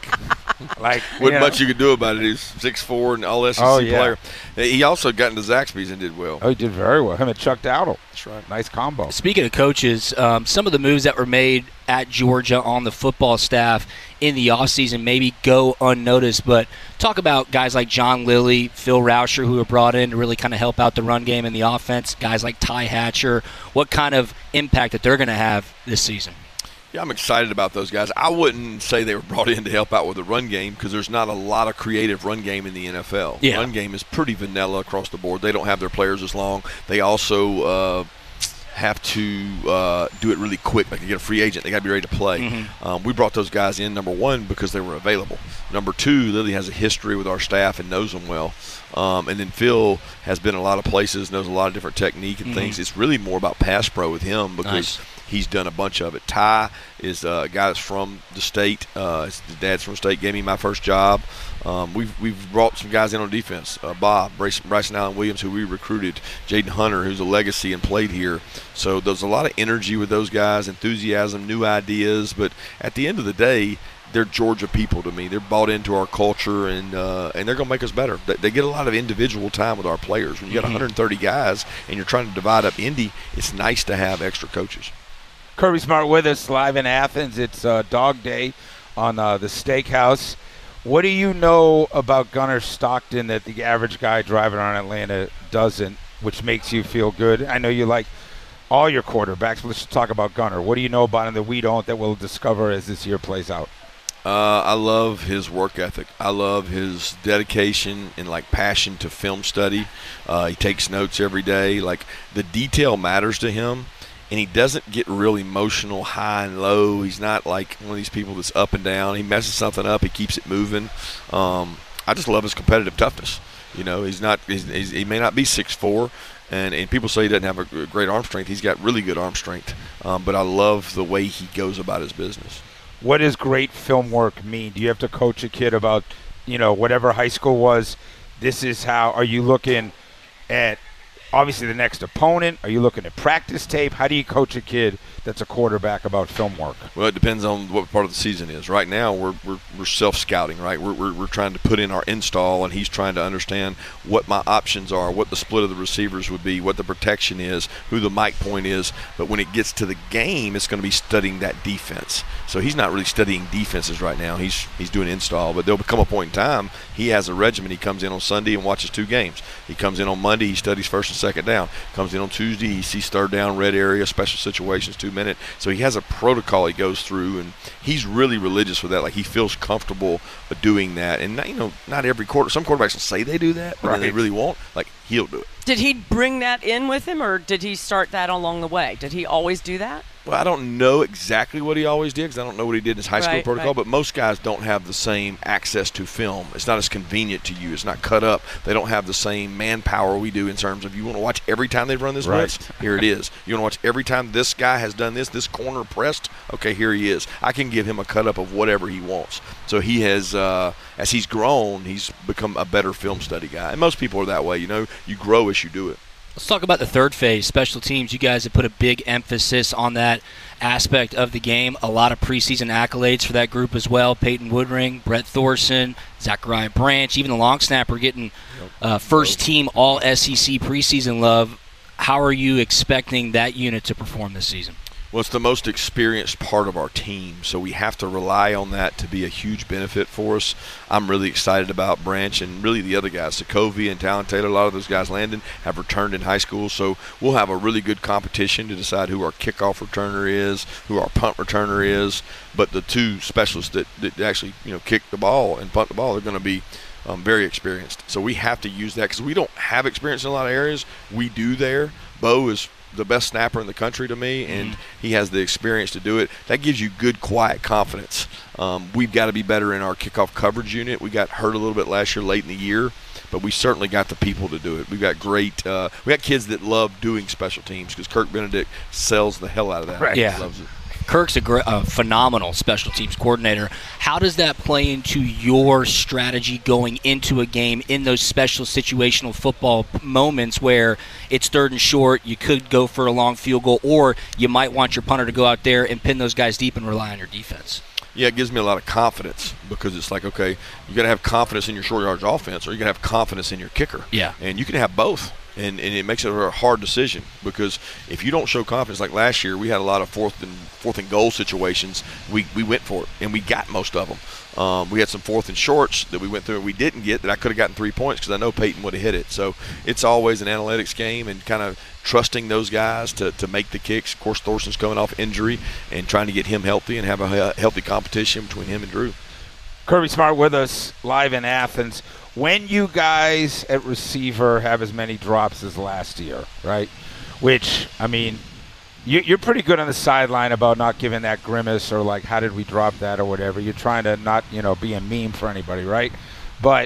Wasn't much you could do about it. He's 6'4" and all SEC player. He also got into Zaxby's and did well. Oh, he did very well. Him and Chuck Dowdle. That's right. Nice combo. Speaking of coaches, some of the moves that were made at Georgia on the football staff in the offseason maybe go unnoticed, but talk about guys like John Lilly, Phil Rauscher, who were brought in to really kind of help out the run game and the offense, guys like Ty Hatcher, what kind of impact that they're going to have this season. Yeah, I'm excited about those guys. I wouldn't say they were brought in to help out with the run game because there's not a lot of creative run game in the NFL. Yeah. Run game is pretty vanilla across the board. They don't have their players as long. They also have to do it really quick. Like you get a free agent, they got to be ready to play. Mm-hmm. We brought those guys in, number one, because they were available. Number two, Lily has a history with our staff and knows them well. And then Phil has been in a lot of places, knows a lot of different technique and things. It's really more about pass pro with him because he's done a bunch of it. Ty is a guy that's from the state. His dad's from the state, gave me my first job. We've brought some guys in on defense. Bob, Bryson Allen Williams, who we recruited. Jaden Hunter, who's a legacy and played here. So there's a lot of energy with those guys, enthusiasm, new ideas. But at the end of the day, they're Georgia people to me. They're bought into our culture, and they're going to make us better. They get a lot of individual time with our players. When you got 130 guys and you're trying to divide up Indy, it's nice to have extra coaches. Kirby Smart with us live in Athens. It's Dog Day on the Steakhouse. What do you know about Gunnar Stockton that the average guy driving around Atlanta doesn't, which makes you feel good? I know you like all your quarterbacks, but let's talk about Gunnar. What do you know about him that we don't, that we'll discover as this year plays out? I love his work ethic. I love his dedication and passion to film study. He takes notes every day. The detail matters to him, and he doesn't get real emotional, high and low. He's not like one of these people that's up and down. He messes something up, he keeps it moving. I just love his competitive toughness. He may not be 6'4", and people say he doesn't have a great arm strength. He's got really good arm strength, but I love the way he goes about his business. What does great film work mean? Do you have to coach a kid about, whatever high school was, this is how? Are you looking at obviously the next opponent? Are you looking at practice tape? How do you coach a kid that's a quarterback about film work? Well, it depends on what part of the season is. Right now, we're self-scouting, right? We're trying to put in our install, and he's trying to understand what my options are, what the split of the receivers would be, what the protection is, who the mic point is. But when it gets to the game, it's going to be studying that defense. So he's not really studying defenses right now. He's doing install. But there'll become a point in time, he has a regimen. He comes in on Sunday and watches 2 games. He comes in on Monday, he studies first and second down. Comes in on Tuesday, he sees third down, red area, special situations, 2 minute. So he has a protocol he goes through, and he's really religious with that. Like, he feels comfortable doing that. And not every quarter. Some quarterbacks will say they do that, but they really won't. Like, he'll do it. Did he bring that in with him, or did he start that along the way? Did he always do that? Well, I don't know exactly what he always did because I don't know what he did in his high school protocol, but most guys don't have the same access to film. It's not as convenient to you. It's not cut up. They don't have the same manpower we do in terms of you want to watch every time they run this blitz? Here it is. You want to watch every time this guy has done this corner pressed? Okay, here he is. I can give him a cut up of whatever he wants. So he has, as he's grown, he's become a better film study guy. And most people are that way. You grow as you do it. Let's talk about the third phase, special teams. You guys have put a big emphasis on that aspect of the game. A lot of preseason accolades for that group as well. Peyton Woodring, Brett Thorson, Zachariah Branch, even the long snapper getting first-team all-SEC preseason love. How are you expecting that unit to perform this season? Well, it's the most experienced part of our team, so we have to rely on that to be a huge benefit for us. I'm really excited about Branch and really the other guys. Sokovia and Talon Taylor, a lot of those guys, Landon, have returned in high school, so we'll have a really good competition to decide who our kickoff returner is, who our punt returner is. But the 2 specialists that actually kick the ball and punt the ball, they're going to be very experienced. So we have to use that because we don't have experience in a lot of areas. We do there. Bo is the best snapper in the country to me, and he has the experience to do it. That gives you good, quiet confidence. We've got to be better in our kickoff coverage unit. We got hurt a little bit last year, late in the year, but we certainly got the people to do it. We've got great we got kids that love doing special teams because Kirk Benedict sells the hell out of that. Right. Yeah. He loves it. Kirk's a phenomenal special teams coordinator. How does that play into your strategy going into a game in those special situational football moments where it's 3rd and short, you could go for a long field goal, or you might want your punter to go out there and pin those guys deep and rely on your defense? Yeah, it gives me a lot of confidence because it's like, okay, you got to have confidence in your short yardage offense or you got to have confidence in your kicker. Yeah. And you can have both. And it makes it a hard decision because if you don't show confidence, like last year, we had a lot of fourth and goal situations. We went for it, and we got most of them. We had some 4th and shorts that we went through and we didn't get that I could have gotten 3 points because I know Peyton would have hit it. So it's always an analytics game and kind of trusting those guys to make the kicks. Of course, Thorson's coming off injury and trying to get him healthy and have a healthy competition between him and Drew. Kirby Smart with us live in Athens. When you guys at receiver have as many drops as last year, right? Which, I mean, you're pretty good on the sideline about not giving that grimace or like, how did we drop that or whatever. You're trying to not, be a meme for anybody, right? But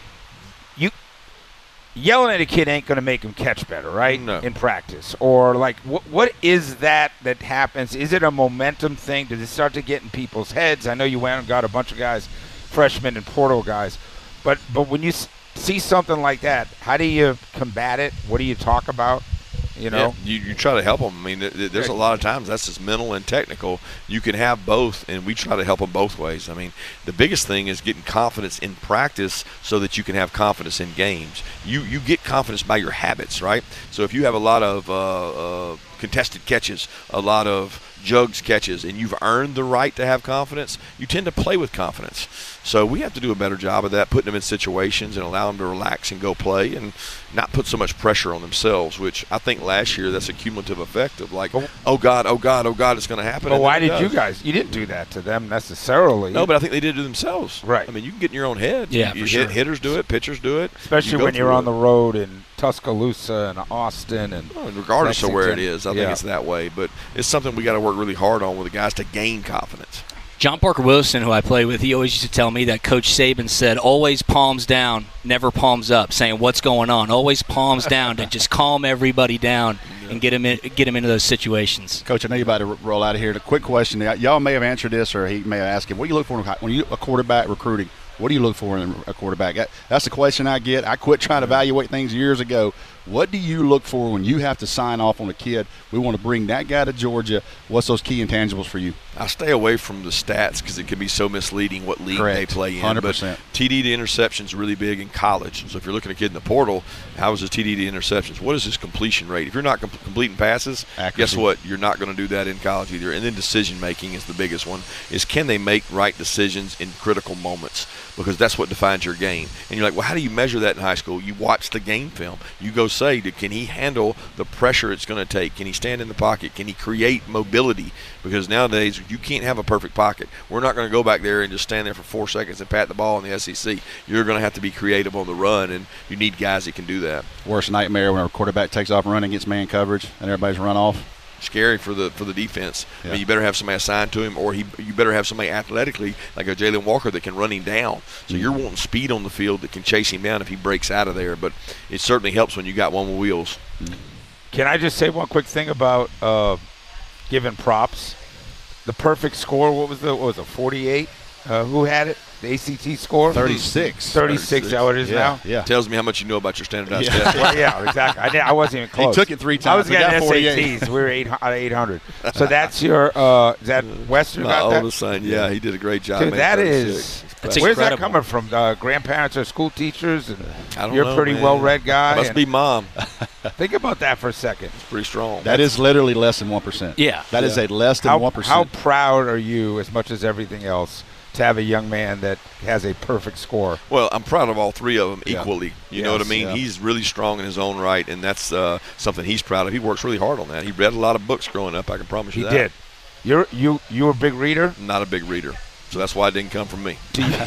you yelling at a kid ain't going to make him catch better, right? No. In practice. Or like, what is that happens? Is it a momentum thing? Does it start to get in people's heads? I know you went and got a bunch of guys, freshmen and portal guys. But when you see something like that, how do you combat it? What do you talk about? Yeah, you try to help them. I mean, there's a lot of times that's just mental and technical. You can have both, and we try to help them both ways. I mean, the biggest thing is getting confidence in practice so that you can have confidence in games. You get confidence by your habits, right? So if you have a lot of contested catches, a lot of jugs catches, and you've earned the right to have confidence, you tend to play with confidence. So we have to do a better job of that, putting them in situations and allow them to relax and go play and not put so much pressure on themselves, which I think last year that's a cumulative effect of like, oh God, it's going to happen. But why did you guys? You didn't do that to them necessarily. No, but I think they did it to themselves. Right. I mean, you can get in your own head. Yeah, you sure. Hitters do it, pitchers do it. Especially when you're on the road in Tuscaloosa and Austin. And regardless Lexington. of where it is, I think it's that way. But it's something we got to work really hard on with the guys to gain confidence. John Parker Wilson, who I play with, he always used to tell me that Coach Saban said, always palms down, never palms up, saying what's going on. Always palms down to just calm everybody down and get him into those situations. Coach, I know you're about to roll out of here. A quick question. Y'all may have answered this, or he may have asked him, what do you look for when you a quarterback recruiting? What do you look for in a quarterback? That's the question I get. I quit trying to evaluate things years ago. What do you look for when you have to sign off on a kid? We want to bring that guy to Georgia. What's those key intangibles for you? I stay away from the stats because it can be so misleading what league they play in. 100%. But TD to interception is really big in college. So if you're looking at a kid in the portal, how is his TD to interceptions? What is his completion rate? If you're not completing passes, Accuracy. Guess what? You're not going to do that in college either. And then decision making is the biggest one. Is can they make right decisions in critical moments? Because that's what defines your game. And you're like, well, how do you measure that in high school? You watch the game film. You go say, can he handle the pressure it's going to take? Can he stand in the pocket? Can he create mobility? Because nowadays you can't have a perfect pocket. We're not going to go back there and just stand there for 4 seconds and pat the ball in the SEC. You're going to have to be creative on the run, and you need guys that can do that. Worst nightmare when a quarterback takes off running against man coverage and everybody's run off. Scary for the defense. Yeah. I mean, you better have somebody assigned to him, or you better have somebody athletically like a Jalen Walker that can run him down. So you're wanting speed on the field that can chase him down if he breaks out of there. But it certainly helps when you got one with wheels. Can I just say one quick thing about giving props? The perfect score. What was it? 48. Who had it? The ACT score? 36. 36. Is that what it is now? Yeah. Tells me how much you know about your standardized test. Well, yeah, exactly. I wasn't even close. He took it 3 times. I was We got getting 48. SATs. We were 800. So that's your is that Western My got that? oldest son, yeah, he did a great job. Dude, man, that 36. is. That's Where's that incredible. coming from? Grandparents or school teachers? And I don't you're know, a pretty man. well-read guy. Must and be mom. think about that for a second. It's pretty strong. That is literally less than 1%. Yeah. That is a less than How 1%. how proud are you, as much as everything else, to have a young man that has a perfect score? Well, I'm proud of all three of them Yeah. equally. You know what I Yes, mean? yeah. He's really strong in his own right, and that's something he's proud of. He works really hard on that. He read a lot of books growing up, I can promise you He that. did. You were a big reader? Not a big reader, so that's why it didn't come from me.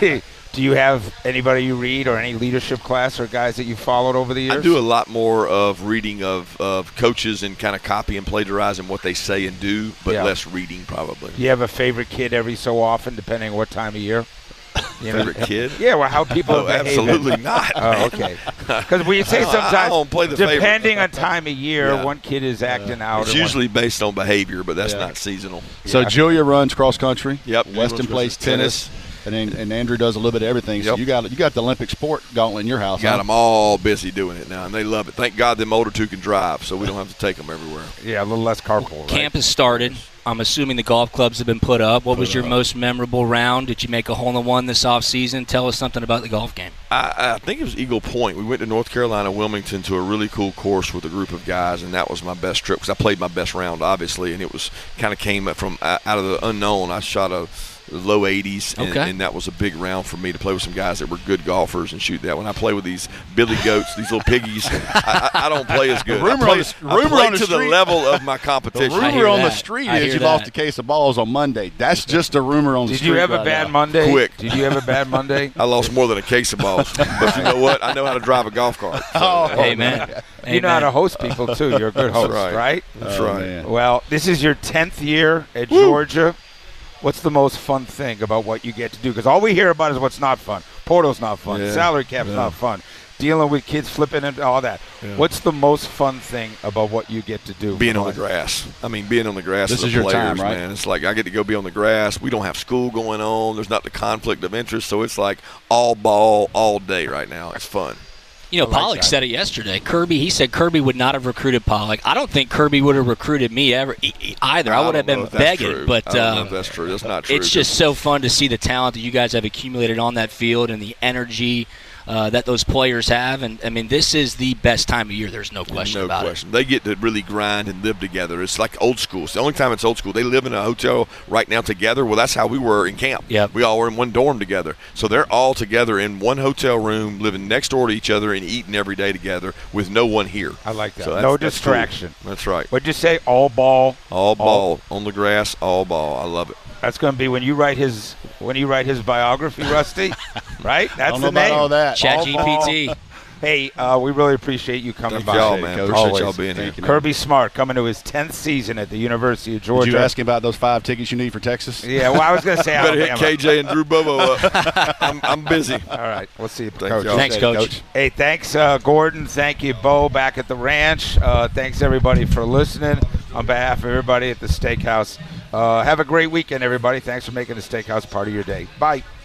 Do you have anybody you read or any leadership class or guys that you followed over the years? I do a lot more of reading of coaches and kind of copy and plagiarizing what they say and do, but Yeah. less reading probably. Do you have a favorite kid every so often, depending on what time of year? You know? Favorite kid? Yeah, well, how people Oh, behave. absolutely not. Oh, okay. Because we say I sometimes, don't play the favorite. depending on time of year, Yeah. one kid is acting out. It's or one- usually based on behavior, but that's Yeah. not seasonal. So Yeah. Julia runs cross country. Yep, Julia Weston runs plays tennis. And Andrew does a little bit of everything. So Yep. you got the Olympic sport gauntlet in your house. Got huh? them all busy doing it now, and they love it. Thank God them older two can drive, so we don't have to take them everywhere. Yeah, a little less carpool, right? Camp has started. I'm assuming the golf clubs have been put up. What was your most memorable round? Did you make a hole-in-one this offseason? Tell us something about the golf game. I think it was Eagle Point. We went to North Carolina, Wilmington, to a really cool course with a group of guys, and that was my best trip because I played my best round, obviously, and it was kind of came from out of the unknown. I shot a low 80s, and that was a big round for me to play with some guys that were good golfers and shoot that. When I play with these billy goats, these little piggies, I don't play as good. rumor I on play, the- I rumor play on the to the street- level of my The competition. I hear rumor on the that. street I is hear you lost that. a case of balls on Monday. That's just a rumor on the Did street. you have a right bad now. Monday? Quick. Did you have a bad Monday? I lost more than a case of balls, but you know what? I know how to drive a golf cart. So, Amen. You know how to host people, too. You're a good host, right. right? That's Oh, right. man. Well, this is your 10th year at Georgia. What's the most fun thing about what you get to do? Because all we hear about is what's not fun. Portal's not fun. Yeah. Salary cap's not fun. Dealing with kids flipping and all that. What's the most fun thing about what you get to do? Being on the grass. I mean, being on the grass This with is the your players, time, right? man. It's like I get to go be on the grass. We don't have school going on. There's not the conflict of interest, so it's like all ball all day right now. It's fun. You know, I like Pollock that. said it yesterday. He said Kirby would not have recruited Pollock. I don't think Kirby would have recruited me either. I would have don't know been if that's begging, true. but I don't know if that's true. That's not true. it's just so fun to see the talent that you guys have accumulated on that field and the energy that those players have. And, I mean, this is the best time of year. There's no question about it. They get to really grind and live together. It's like old school. It's the only time it's old school. They live in a hotel right now together. Well, that's how we were in camp. Yep. We all were in one dorm together. So they're all together in one hotel room, living next door to each other and eating every day together with no one here. I like that. So No that's distraction. cool. That's right. What'd you say? All ball. All ball on the grass, all ball. I love it. That's going to be when you write his biography, Rusty. Right? That's I don't know the name. about all that. Chat All GPT. Hey, we really appreciate you coming Thank by. y'all, man. Coach. Appreciate Always. y'all being here. Thank you, man. Kirby Smart coming to his 10th season at the University of Georgia. Did you ask him about those 5 tickets you need for Texas? Yeah, well, I was going to say Better hit Alabama. KJ and Drew Bobo up. I'm busy. All right, we'll see you, Thank Coach. y'all. Thanks, Coach. Hey, thanks, Gordon. Thank you, Bo, back at the ranch. Thanks, everybody, for listening. On behalf of everybody at the Steakhouse, have a great weekend, everybody. Thanks for making the Steakhouse part of your day. Bye.